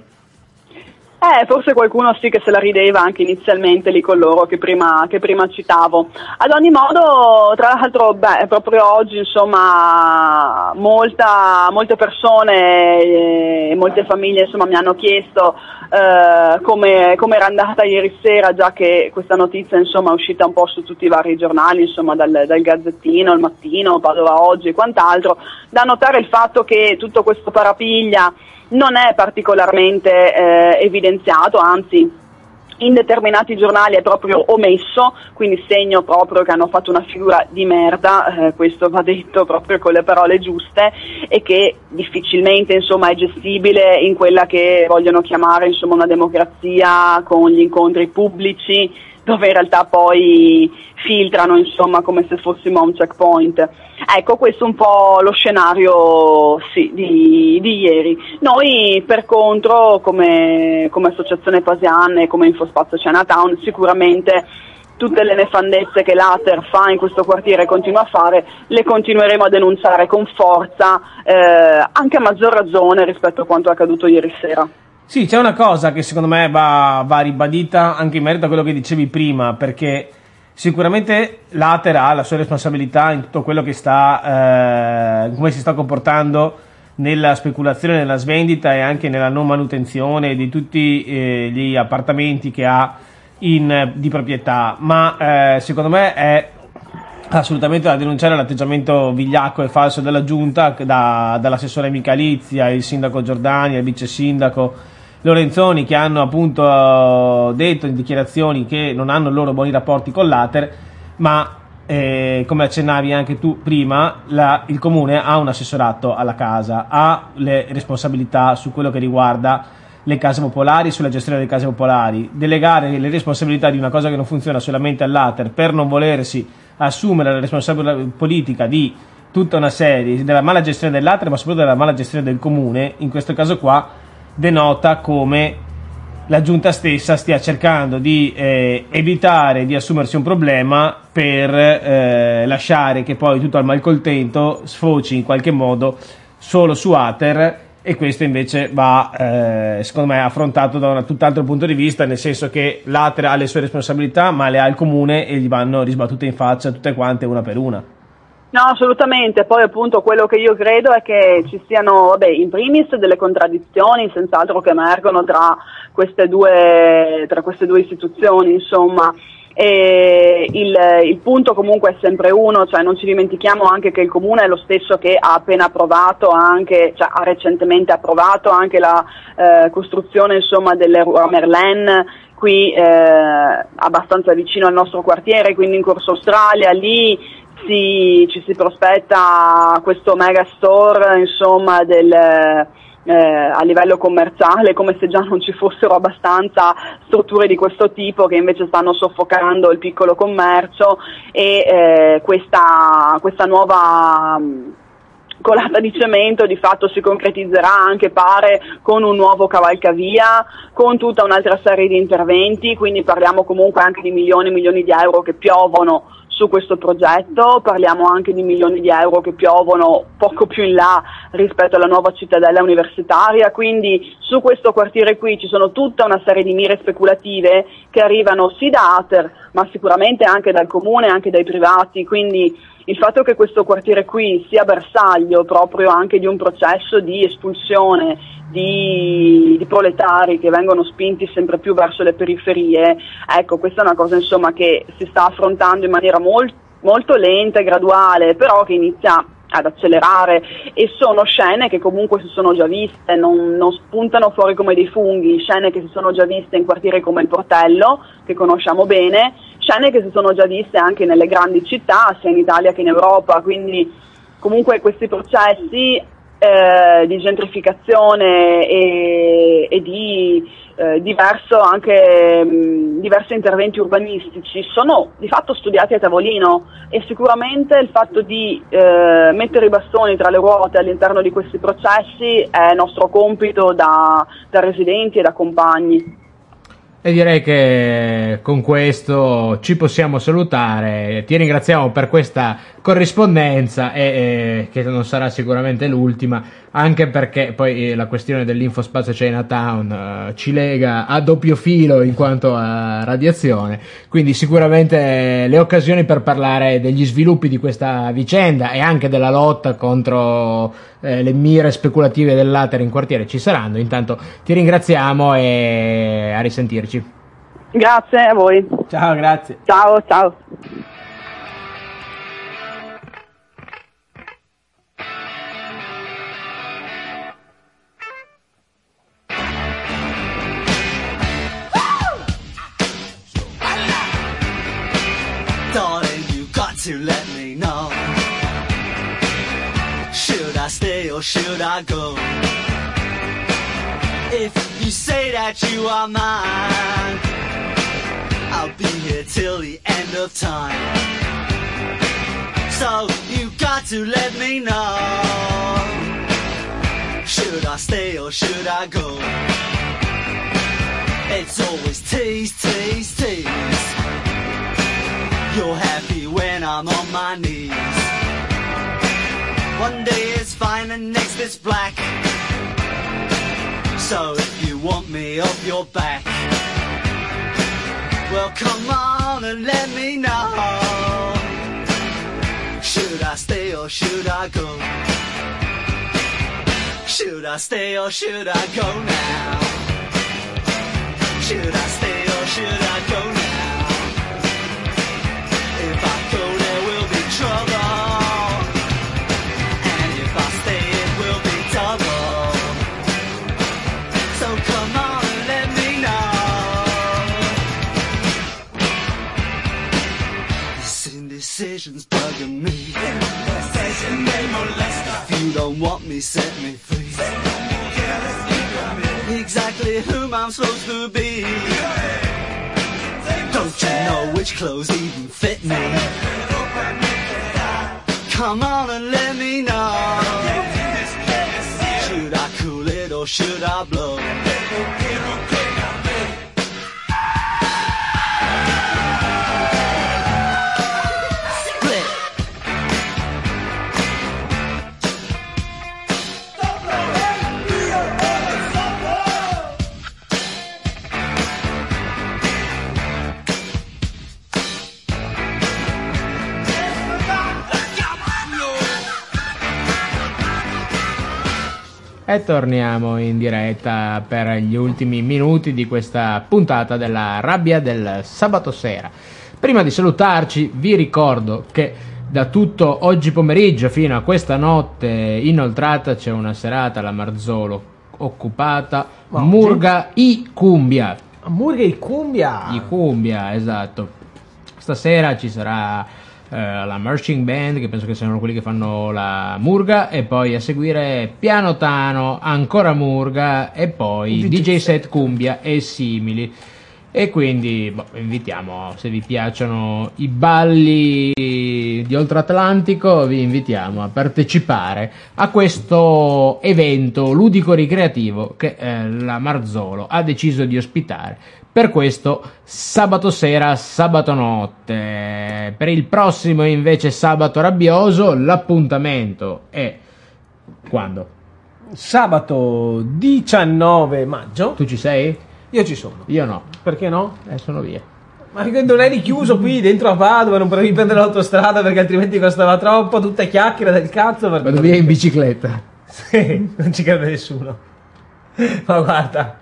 Forse qualcuno sì che se la rideva anche inizialmente lì con loro che prima citavo. Ad ogni modo, tra l'altro, proprio oggi insomma molte persone e molte famiglie insomma mi hanno chiesto come era andata ieri sera, già che questa notizia insomma è uscita un po' su tutti i vari giornali, insomma dal Gazzettino, il Mattino, Padova Oggi e quant'altro, da notare il fatto che tutto questo parapiglia non è particolarmente evidenziato, anzi in determinati giornali è proprio omesso, quindi segno proprio che hanno fatto una figura di merda, questo va detto proprio con le parole giuste, e che difficilmente insomma è gestibile in quella che vogliono chiamare insomma una democrazia con gli incontri pubblici, dove in realtà poi filtrano insomma come se fossimo a un checkpoint. Ecco, questo è un po' lo scenario di ieri. Noi per contro come associazione Pasian e come Infospazio Chinatown sicuramente tutte le nefandezze che l'ATER fa in questo quartiere e continua a fare le continueremo a denunciare con forza, anche a maggior ragione rispetto a quanto è accaduto ieri sera. Sì, c'è una cosa che secondo me va ribadita anche in merito a quello che dicevi prima, perché sicuramente l'ATER ha la sua responsabilità in tutto quello che come si sta comportando nella speculazione, nella svendita e anche nella non manutenzione di tutti gli appartamenti che ha di proprietà, ma secondo me è assolutamente da denunciare l'atteggiamento vigliacco e falso della giunta, dall'assessore Michalizia, il sindaco Giordani, il vice sindaco Lorenzoni, che hanno appunto detto in dichiarazioni che non hanno loro buoni rapporti con l'ATER, ma come accennavi anche tu prima, il comune ha un assessorato alla casa, ha le responsabilità su quello che riguarda le case popolari, sulla gestione delle case popolari. Delegare le responsabilità di una cosa che non funziona solamente all'ATER per non volersi assumere la responsabilità politica di tutta una serie della mala gestione dell'ATER, ma soprattutto della mala gestione del comune, in questo caso qua denota come la giunta stessa stia cercando di evitare di assumersi un problema per lasciare che poi tutto al malcontento sfoci in qualche modo solo su ATER, e questo invece va secondo me affrontato da un tutt'altro punto di vista, nel senso che l'ATER ha le sue responsabilità ma le ha il comune e gli vanno risbattute in faccia tutte quante una per una. No, assolutamente. Poi appunto quello che io credo è che ci siano, vabbè, in primis delle contraddizioni senz'altro che emergono tra queste due istituzioni, insomma. E il punto comunque è sempre uno, cioè non ci dimentichiamo anche che il Comune è lo stesso che ha appena approvato anche, cioè ha recentemente approvato anche la costruzione, insomma, dell'Leroy Merlin qui abbastanza vicino al nostro quartiere, quindi in Corso Australia. Lì ci si prospetta questo mega store, insomma, a livello commerciale, come se già non ci fossero abbastanza strutture di questo tipo che invece stanno soffocando il piccolo commercio, e questa nuova colata di cemento di fatto si concretizzerà anche, pare, con un nuovo cavalcavia, con tutta un'altra serie di interventi, quindi parliamo comunque anche di milioni e milioni di euro che piovono su questo progetto, parliamo anche di milioni di euro che piovono poco più in là rispetto alla nuova cittadella universitaria, quindi su questo quartiere qui ci sono tutta una serie di mire speculative che arrivano sì da Ater, ma sicuramente anche dal comune, anche dai privati, quindi il fatto che questo quartiere qui sia bersaglio proprio anche di un processo di espulsione di proletari che vengono spinti sempre più verso le periferie, ecco, questa è una cosa, insomma, che si sta affrontando in maniera molto lenta e graduale, però che inizia ad accelerare, e sono scene che comunque si sono già viste, non spuntano fuori come dei funghi, scene che si sono già viste in quartieri come il Portello, che conosciamo bene, scene che si sono già viste anche nelle grandi città, sia in Italia che in Europa, quindi comunque questi processi di gentrificazione e di diversi interventi urbanistici sono di fatto studiati a tavolino, e sicuramente il fatto di mettere i bastoni tra le ruote all'interno di questi processi è nostro compito da residenti e da compagni. E direi che con questo ci possiamo salutare. Ti ringraziamo per questa corrispondenza e che non sarà sicuramente l'ultima, anche perché poi la questione dell'Infospazio Chinatown ci lega a doppio filo in quanto a radiazione, quindi sicuramente le occasioni per parlare degli sviluppi di questa vicenda e anche della lotta contro le mire speculative dell'Ater in quartiere ci saranno. Intanto ti ringraziamo e a risentirci. Grazie a voi. Ciao, grazie. Ciao. Darling, you got to let me know. Should I stay or should I go? If you say that you are mine, I'll be here till the end of time. So you got to let me know. Should I stay or should I go? It's always tease, tease, tease. You're happy when I'm on my knees. One day it's fine and next it's black. So if you want me off your back, well come on and let me know. Should I stay or should I go? Should I stay or should I go now? Should I stay or should I go now? If I go there will be trouble, and if I stay it will be double. So come on and let me know. This indecision's bugging me. If you don't want me, set me free. Exactly whom I'm supposed to be. Don't you know which clothes even fit me? Come on and let me know. Should I cool it or should I blow? E torniamo in diretta per gli ultimi minuti di questa puntata della Rabbia del sabato sera. Prima di salutarci vi ricordo che da tutto oggi pomeriggio fino a questa notte inoltrata c'è una serata alla Marzolo occupata Murga i Cumbia. Murga i Cumbia? I Cumbia, esatto. Stasera ci sarà la marching band, che penso che siano quelli che fanno la Murga, e poi a seguire Piano Tano, ancora Murga, e poi DJ set Cumbia e simili. E quindi invitiamo, se vi piacciono i balli di Oltreatlantico, vi invitiamo a partecipare a questo evento ludico-ricreativo che la Marzolo ha deciso di ospitare per questo sabato sera, sabato notte. Per il prossimo invece sabato rabbioso l'appuntamento è quando? Sabato 19 maggio. Tu ci sei? Io ci sono. Io no. Perché no? Sono via. Ma non eri chiuso qui dentro a Padova, non potevi prendere l'autostrada perché altrimenti costava troppo, tutte chiacchiere del cazzo. Vado via in bicicletta. Sì, non ci crede nessuno. Ma guarda,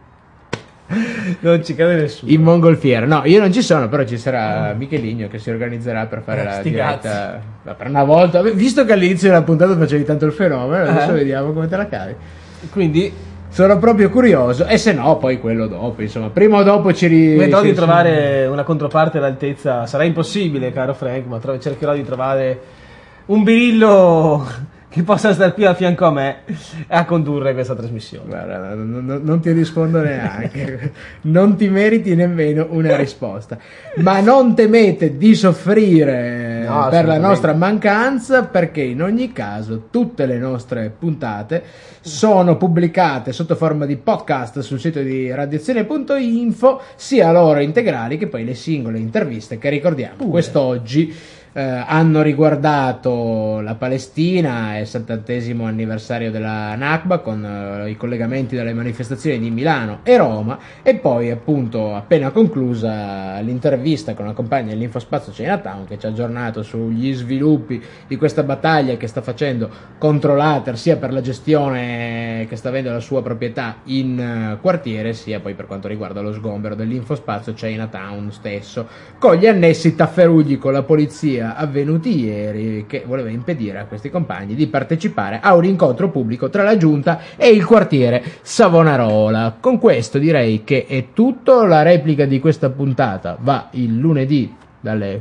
non ci crede nessuno. In mongolfiera. No, io non ci sono, però ci sarà Micheligno che si organizzerà per fare la diretta. Per una volta, visto che all'inizio della puntata facevi tanto il fenomeno, adesso vediamo come te la cavi. Quindi sono proprio curioso, e se no poi quello dopo, insomma, prima o dopo vedrò di trovare una controparte all'altezza. Sarà impossibile, caro Frank, ma cercherò di trovare un birillo che possa stare qui a fianco a me a condurre questa trasmissione. Guarda, non ti rispondo neanche, non ti meriti nemmeno una risposta, ma non temete di soffrire per la nostra mancanza, perché in ogni caso tutte le nostre puntate sono pubblicate sotto forma di podcast sul sito di radiazione.info, sia loro integrali che poi le singole interviste che ricordiamo quest'oggi hanno riguardato la Palestina e il 70° anniversario della Nakba, con i collegamenti dalle manifestazioni di Milano e Roma, e poi appunto appena conclusa l'intervista con la compagna dell'Infospazio Chinatown, che ci ha aggiornato sugli sviluppi di questa battaglia che sta facendo contro l'Ater, sia per la gestione che sta avendo la sua proprietà in quartiere, sia poi per quanto riguarda lo sgombero dell'Infospazio Chinatown stesso, con gli annessi tafferugli con la polizia avvenuti ieri, che voleva impedire a questi compagni di partecipare a un incontro pubblico tra la giunta e il quartiere Savonarola. Con questo direi che è tutto. La replica di questa puntata va il lunedì dalle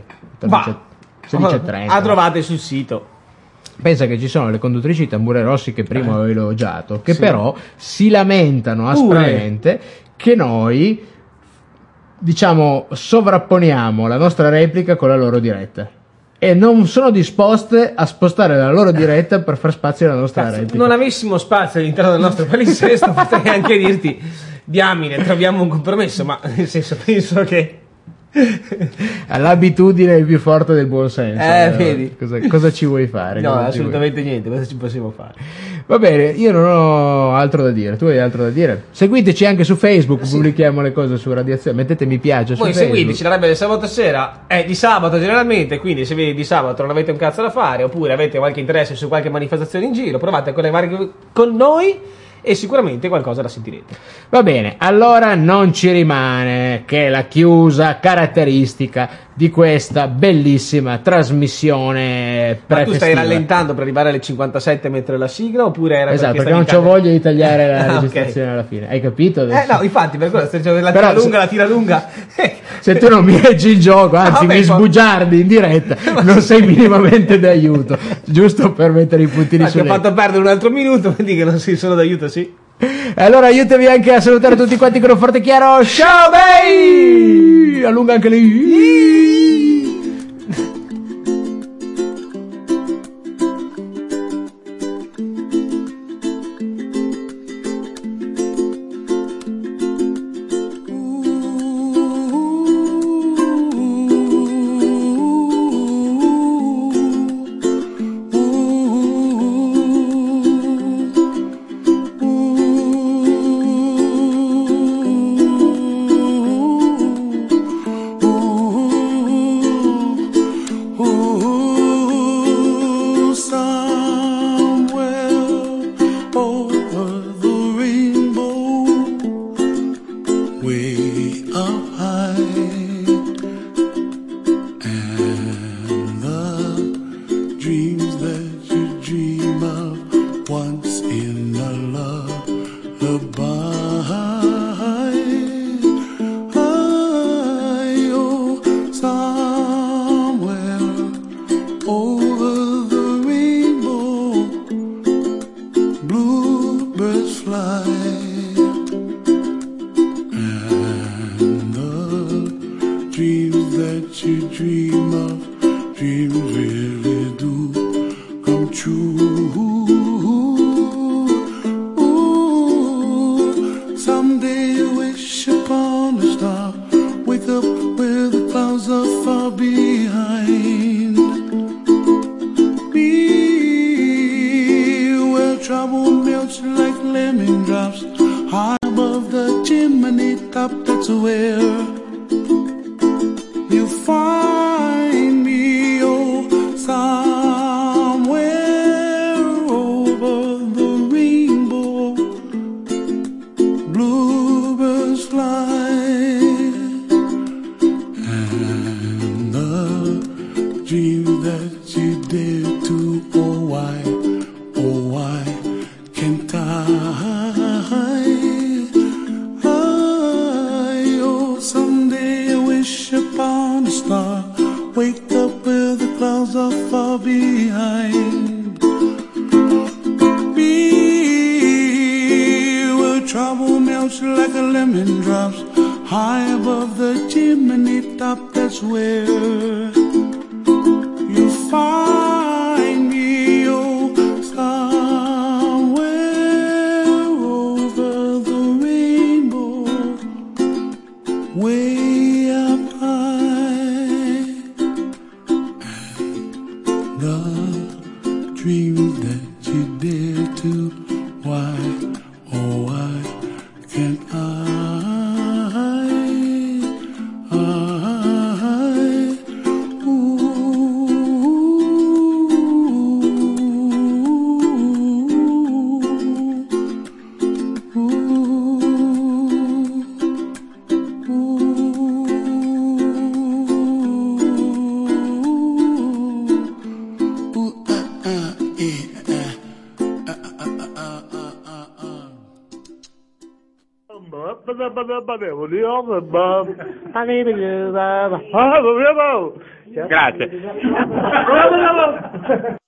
16:30. La trovate sul sito. Pensa che ci sono le conduttrici Tambure Rossi che prima ho elogiato, che però si lamentano aspramente che noi, diciamo, sovrapponiamo la nostra replica con la loro diretta, e non sono disposte a spostare la loro diretta per far spazio alla nostra replica. Se non avessimo spazio all'interno del nostro palinsesto potrei anche dirti diamine, troviamo un compromesso, ma nel senso, penso che l'abitudine è il più forte del buon senso. Vedi. Cosa ci vuoi fare? No, assolutamente niente, cosa ci possiamo fare? Va bene, io non ho altro da dire. Tu hai altro da dire? Seguiteci anche su Facebook, pubblichiamo le cose su Radiazione, mettete mi piace su Voi Facebook. seguiteci, la Rabbia del sabato sera è di sabato generalmente, quindi se di sabato non avete un cazzo da fare, oppure avete qualche interesse su qualche manifestazione in giro, provate a collegarvi con noi e sicuramente qualcosa la sentirete. Va bene, allora non ci rimane che la chiusa caratteristica di questa bellissima trasmissione Ma tu stai prefestiva. rallentando per arrivare alle 57 mentre la sigla, oppure era Esatto, perché stavi non c'ho voglia di tagliare la Ok. registrazione alla fine, hai capito? Adesso? no, infatti per quello stai dicendo la Però tira lunga. Se tu non mi leggi il gioco, anzi mi sbugiardi in diretta, non sei minimamente d'aiuto, giusto per mettere i puntini Ti su ho fatto perdere un altro minuto, quindi che non sei solo d'aiuto, sì. E allora aiutami anche a salutare tutti quanti con un forte e chiaro ciao bei! Allunga anche lì. And the dreams that you dream of once in a lullaby. Oh, somewhere over the rainbow, bluebirds fly. And the dreams that you dream of, dreams really do come true. Ooh, someday you wish upon a star, wake up where the clouds are far behind. Be where trouble melts like lemon drops, high above the chimney top. That's where you find me. Oh, somewhere over the rainbow, bluebirds fly. And the dream that you dare to, oh why can't I? Oh, someday I wish upon a star, wake up where the clouds are far behind. Be where trouble melts like a lemon drops, high above the chimney top. That's where you find me. Oh, somewhere over the rainbow, way up high. And the dreams that you dare to, why, oh why can't I? Grazie.